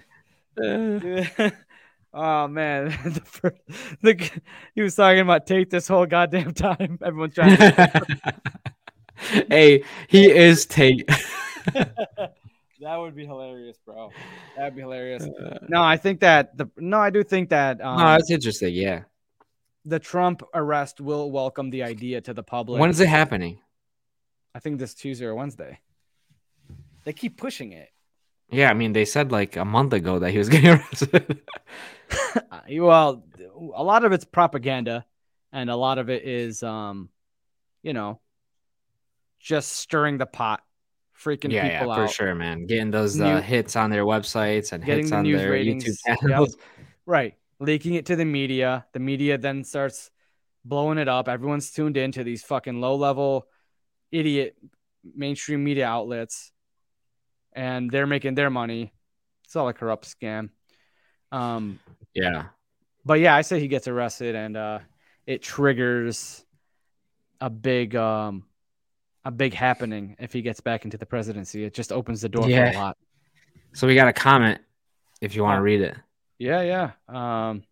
Oh man, the first, the, he was talking about Tate this whole goddamn time. Everyone's trying to hey, he is Tate. That would be hilarious, bro. That'd be hilarious. No, I think that the no, I do think that um, no, that's interesting. Yeah, the Trump arrest will welcome the idea to the public. When is it happening? I think this Tuesday or Wednesday. They keep pushing it. Yeah, I mean, they said like a month ago that he was getting arrested. Well, a lot of it's propaganda, and a lot of it is, um, you know, just stirring the pot, freaking yeah, people yeah, out. for sure, man. Getting those uh, New- hits on their websites and Getting hits the on news their ratings. YouTube channels. Yep. Right. Leaking it to the media. The media then starts blowing it up. Everyone's tuned in to these fucking low-level, idiot mainstream media outlets, and they're making their money. It's all a corrupt scam. Um, yeah. But yeah, I say he gets arrested, and uh, it triggers a big, um, a big happening if he gets back into the presidency. It just opens the door Yeah. for a lot. So we got a comment if you want to read it. Yeah, yeah. Um,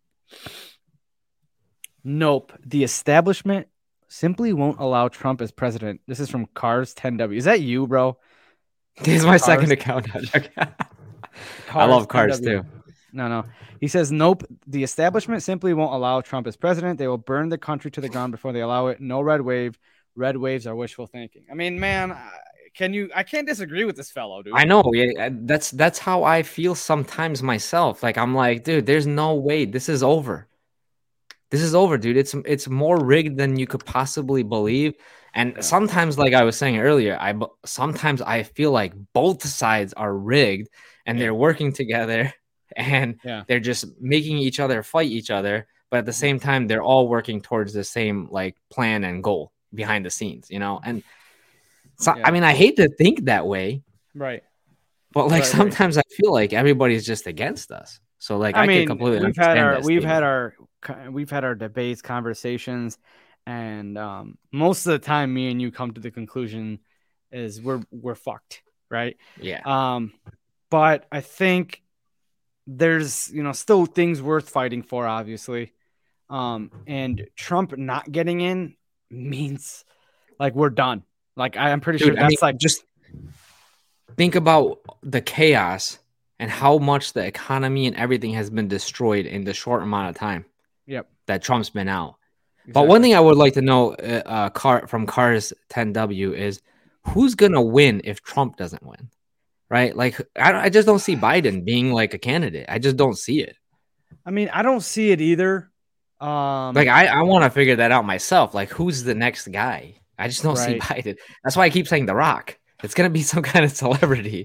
nope. The establishment simply won't allow Trump as president. This is from Cars ten W. Is that you, bro? This is my Cars. second account. I love Cars ten W. too. No, no. He says, nope. The establishment simply won't allow Trump as president. They will burn the country to the ground before they allow it. No red wave. Red waves are wishful thinking. I mean, man, can you? I can't disagree with this fellow, dude. I know. Yeah, that's that's how I feel sometimes myself. Like I'm like, dude, there's no way this is over. This is over, dude. It's it's more rigged than you could possibly believe. And yeah. sometimes, like I was saying earlier, I sometimes I feel like both sides are rigged and yeah. they're working together and yeah. they're just making each other fight each other. But at the same time, they're all working towards the same like plan and goal behind the scenes, you know? And so, yeah. I mean, I hate to think that way. Right. But like right, sometimes right. I feel like everybody's just against us. So like I, I mean, can completely we've had our this we've thing. had our we've had our debates, conversations, and um, most of the time, me and you come to the conclusion is we're we're fucked, right? Yeah. Um, but I think there's you know still things worth fighting for, obviously. Um, and Trump not getting in means like we're done. Like I, I'm pretty Dude, sure that's I mean, like just think about the chaos and how much the economy and everything has been destroyed in the short amount of time. Yep. That Trump's been out. Exactly. But one thing I would like to know uh, uh, car, from Cars ten W is who's going to win if Trump doesn't win, right? Like, I, I just don't see Biden being like a candidate. I just don't see it. I mean, I don't see it either. Um, like, I, I want to figure that out myself. Like, who's the next guy? I just don't right. see Biden. That's why I keep saying The Rock. It's going to be some kind of celebrity.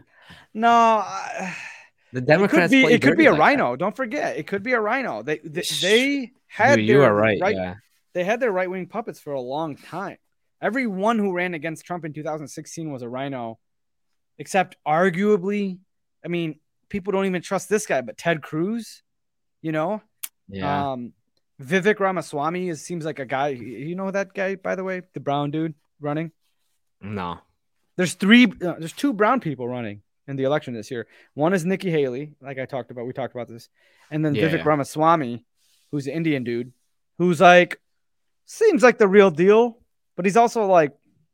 no. I, The Democrats. It could be, play it could dirty be a like rhino. Don't forget, it could be a rhino. They they, they had Dude, you their are right, yeah. They had their right wing puppets for a long time. Everyone who ran against Trump in two thousand sixteen was a rhino, except arguably, I mean, people don't even trust this guy, but Ted Cruz, you know, Yeah. um, Vivek Ramaswamy is seems like a guy. You know that guy, by the way, the brown dude running. No. There's three. Uh, there's two brown people running in the election this year. One is Nikki Haley, like I talked about. We talked about this, and then Yeah, Vivek yeah. Ramaswamy, who's an Indian dude, who's like seems like the real deal, but he's also like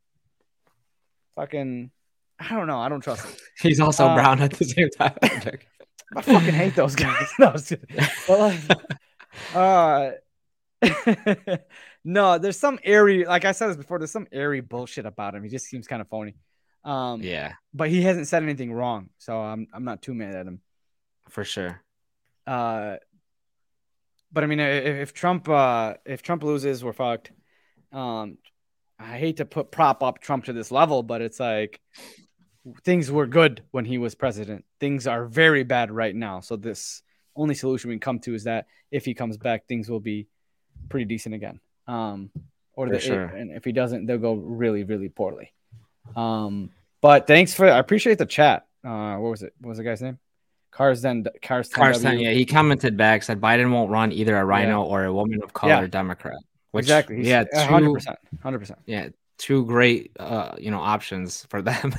fucking. I don't know. I don't trust him. He's also Uh, brown at the same time. I fucking hate those guys. No, I was kidding. But like, uh, no, there's some airy, like I said this before, there's some airy bullshit about him. He just seems kind of phony. Um, Yeah. but he hasn't said anything wrong, so I'm I'm not too mad at him. For sure. Uh, but I mean, if, if Trump uh, if Trump loses, we're fucked. Um, I hate to put prop up Trump to this level, but it's like things were good when he was president. Things are very bad right now. So this only solution we can come to is that if he comes back, things will be pretty decent again. Um, or For the, sure. and if he doesn't, they'll go really, really poorly. Um, but thanks for I appreciate the chat. Uh, what was it? What was the guy's name? Cars then Cars Carson, yeah, he commented back, said Biden won't run either a rhino Yeah. or a woman of color Yeah. Democrat. Which, Exactly. He's- Yeah, one hundred percent. one hundred percent. Yeah, two great, uh, you know, options for them.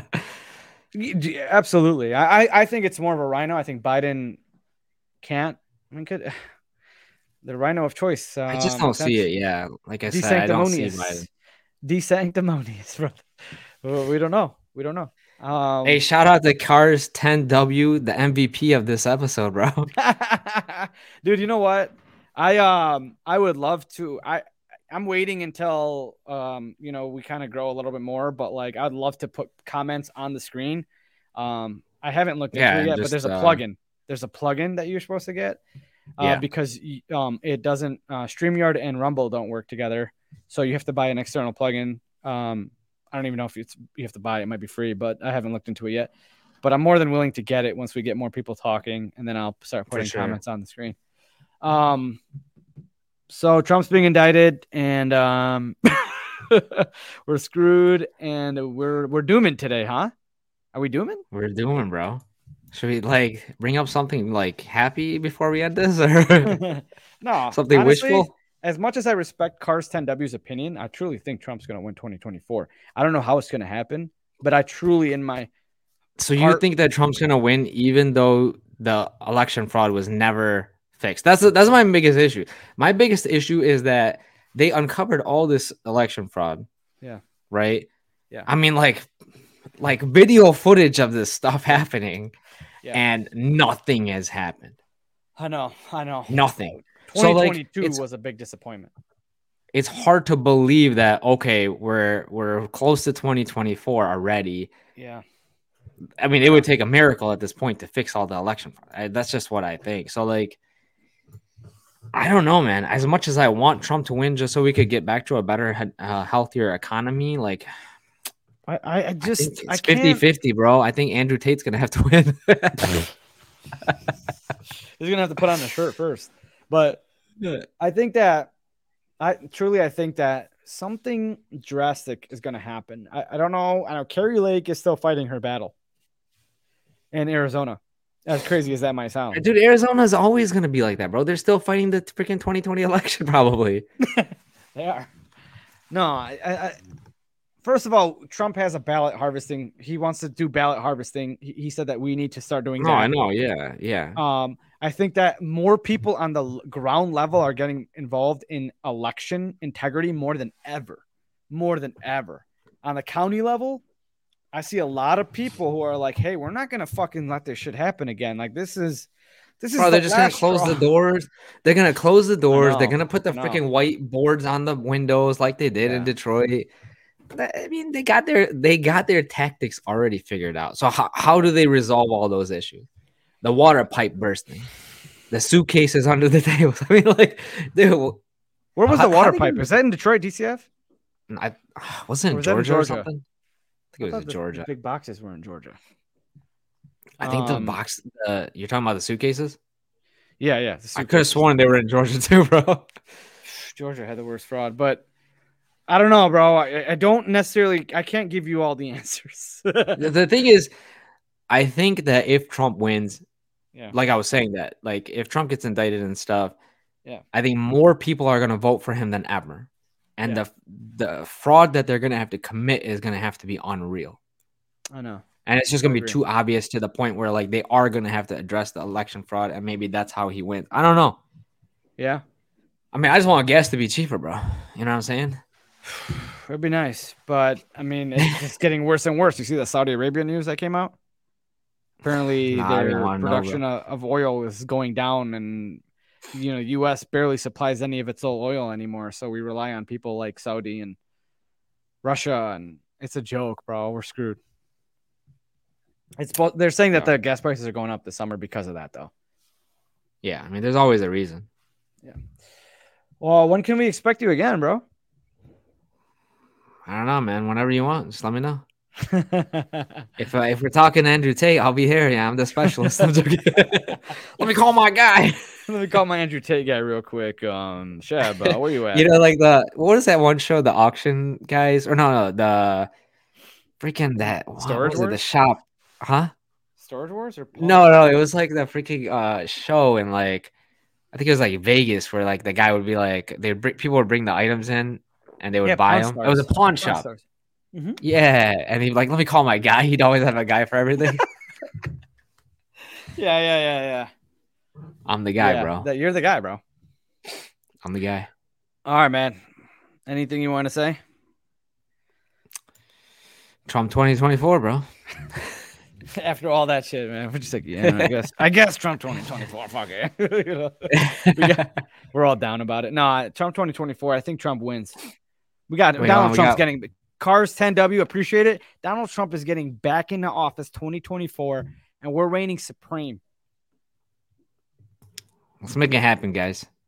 Yeah, absolutely. I, I I think it's more of a rhino. I think Biden can't. I mean, could the rhino of choice? Um, I just don't see it. Yeah, like I said, I don't see Biden. Desanctimonious. Bro. Well, we don't know. We don't know. Um, Hey, shout out to Cars ten W, the M V P of this episode, bro. dude, you know what? I um I would love to. I I'm waiting until um you know we kind of grow a little bit more, but like I'd love to put comments on the screen. Um, I haven't looked into Yeah, it yet, just, but there's a uh, plugin. There's a plugin that you're supposed to get. Uh, Yeah. because y- um it doesn't uh, StreamYard and Rumble don't work together, so you have to buy an external plugin. Um, I don't even know if it's you have to buy it. It might be free, but I haven't looked into it yet. But I'm more than willing to get it once we get more people talking, and then I'll start For putting sure. comments on the screen. Um, so Trump's being indicted, and um, we're screwed, and we're we're dooming today, huh? Are we dooming? We're doing, bro. Should we like bring up something like happy before we end this, or No, something honestly, wishful? As much as I respect Cars ten W's opinion, I truly think Trump's going to win twenty twenty-four. I don't know how it's going to happen, but I truly, in my So you heart- think that Trump's gonna win, even though the election fraud was never fixed? That's that's my biggest issue. My biggest issue is that they uncovered all this election fraud. Yeah. Right. Yeah. I mean, like, like video footage of this stuff happening, Yeah. and nothing has happened. I know, I know. Nothing. So like, twenty twenty-two it's, was a big disappointment. it's hard to believe that okay, we're we're close to twenty twenty-four already. Yeah. I mean, it would take a miracle at this point to fix all the election fraud. I, that's just what I think. So, like, I don't know, man. As much as I want Trump to win, just so we could get back to a better, uh, healthier economy, like, I, I, I just, think I it's can't. fifty-fifty, bro. I think Andrew Tate's gonna have to win. He's gonna have to put on a shirt first, but I think that I truly I think that something drastic is gonna happen. I, I don't know. I know Carrie Lake is still fighting her battle in Arizona. As crazy as that might sound, Dude, Arizona's always gonna be like that, bro. They're still fighting the freaking twenty twenty election, probably. they are. No, I, I, I first of all, Trump has a ballot harvesting. He wants to do ballot harvesting. He, he said that we need to start doing No, that. I know. Yeah, yeah. Um, I think that more people on the l- ground level are getting involved in election integrity more than ever, more than ever. On the county level, I see a lot of people who are like, "Hey, we're not gonna fucking let this shit happen again. Like this is, this is." Bro, the they're just gonna last close straw." the doors. They're gonna close the doors. They're know, gonna put the I know. freaking white boards on the windows like they did in Detroit. That- I mean, they got their they got their tactics already figured out. So how, how do they resolve all those issues? The water pipe bursting, the suitcases under the tables. I mean, like, dude, Where was how- the how water they pipe? gonna- Is that in Detroit, D C F? I wasn't Or in was that in Georgia, or Georgia? something. I think it I was thought in the Georgia. Big boxes were in Georgia. I think the Um, box. Uh, you're talking about the suitcases. Yeah, yeah. the I could have suitcases. sworn they were in Georgia too, bro. Georgia had the worst fraud, but I don't know, bro. I, I don't necessarily. I can't give you all the answers. the, the thing is, I think that if Trump wins, Yeah. like I was saying that, like if Trump gets indicted and stuff, Yeah. I think more people are going to vote for him than ever, and Yeah. the the fraud that they're going to have to commit is going to have to be unreal. I know. And it's just going I to be agree. too obvious to the point where like they are going to have to address the election fraud, and maybe that's how he wins. I don't know. Yeah. I mean, I just want gas to be cheaper, bro. You know what I'm saying? It'd be nice, but I mean, it's just getting worse and worse. You see the Saudi Arabia news that came out? Apparently, Nah, I didn't their wanna know, production bro. of, of oil is going down, and you know, U S barely supplies any of its own oil anymore. So we rely on people like Saudi and Russia, and it's a joke, bro. We're screwed. It's bo- they're saying that Yeah. the gas prices are going up this summer because of that, though. Yeah, I mean, there's always a reason. Yeah. Well, when can we expect you again, bro? I don't know, man. Whenever you want, just let me know. if uh, if we're talking Andrew Tate, I'll be here. Yeah, I'm the specialist. I'm joking. Let me call my guy. Let me call my Andrew Tate guy real quick. Um, Shab, uh, where you at? You know, like the what is that one show? The auction guys, or no, no, the freaking that what Storage was it? The Wars? shop, huh? Storage Wars or No, no, it was like the freaking uh show in like I think it was like Vegas where like the guy would be like they bring people would bring the items in and they would Yeah, buy Pawn them. It was a Stars. pawn Pawn shop. Stars. Mhm. Yeah, and he'd like let me call my guy. He'd always have a guy for everything. Yeah, yeah, yeah, yeah. I'm the guy, Yeah, bro. That you're the guy, bro. I'm the guy. All right, man. Anything you want to say? Trump twenty twenty-four, bro. After all that shit, man, we're just like, yeah, I guess, I guess Trump twenty twenty-four, fuck it. You know? we got, we're all down about it. No, Trump twenty twenty-four. I think Trump wins. We got Wait, Donald hold on, we Trump's got- getting Cars ten W. Appreciate it. Donald Trump is getting back into office twenty twenty-four, and we're reigning supreme. Let's make it happen, guys.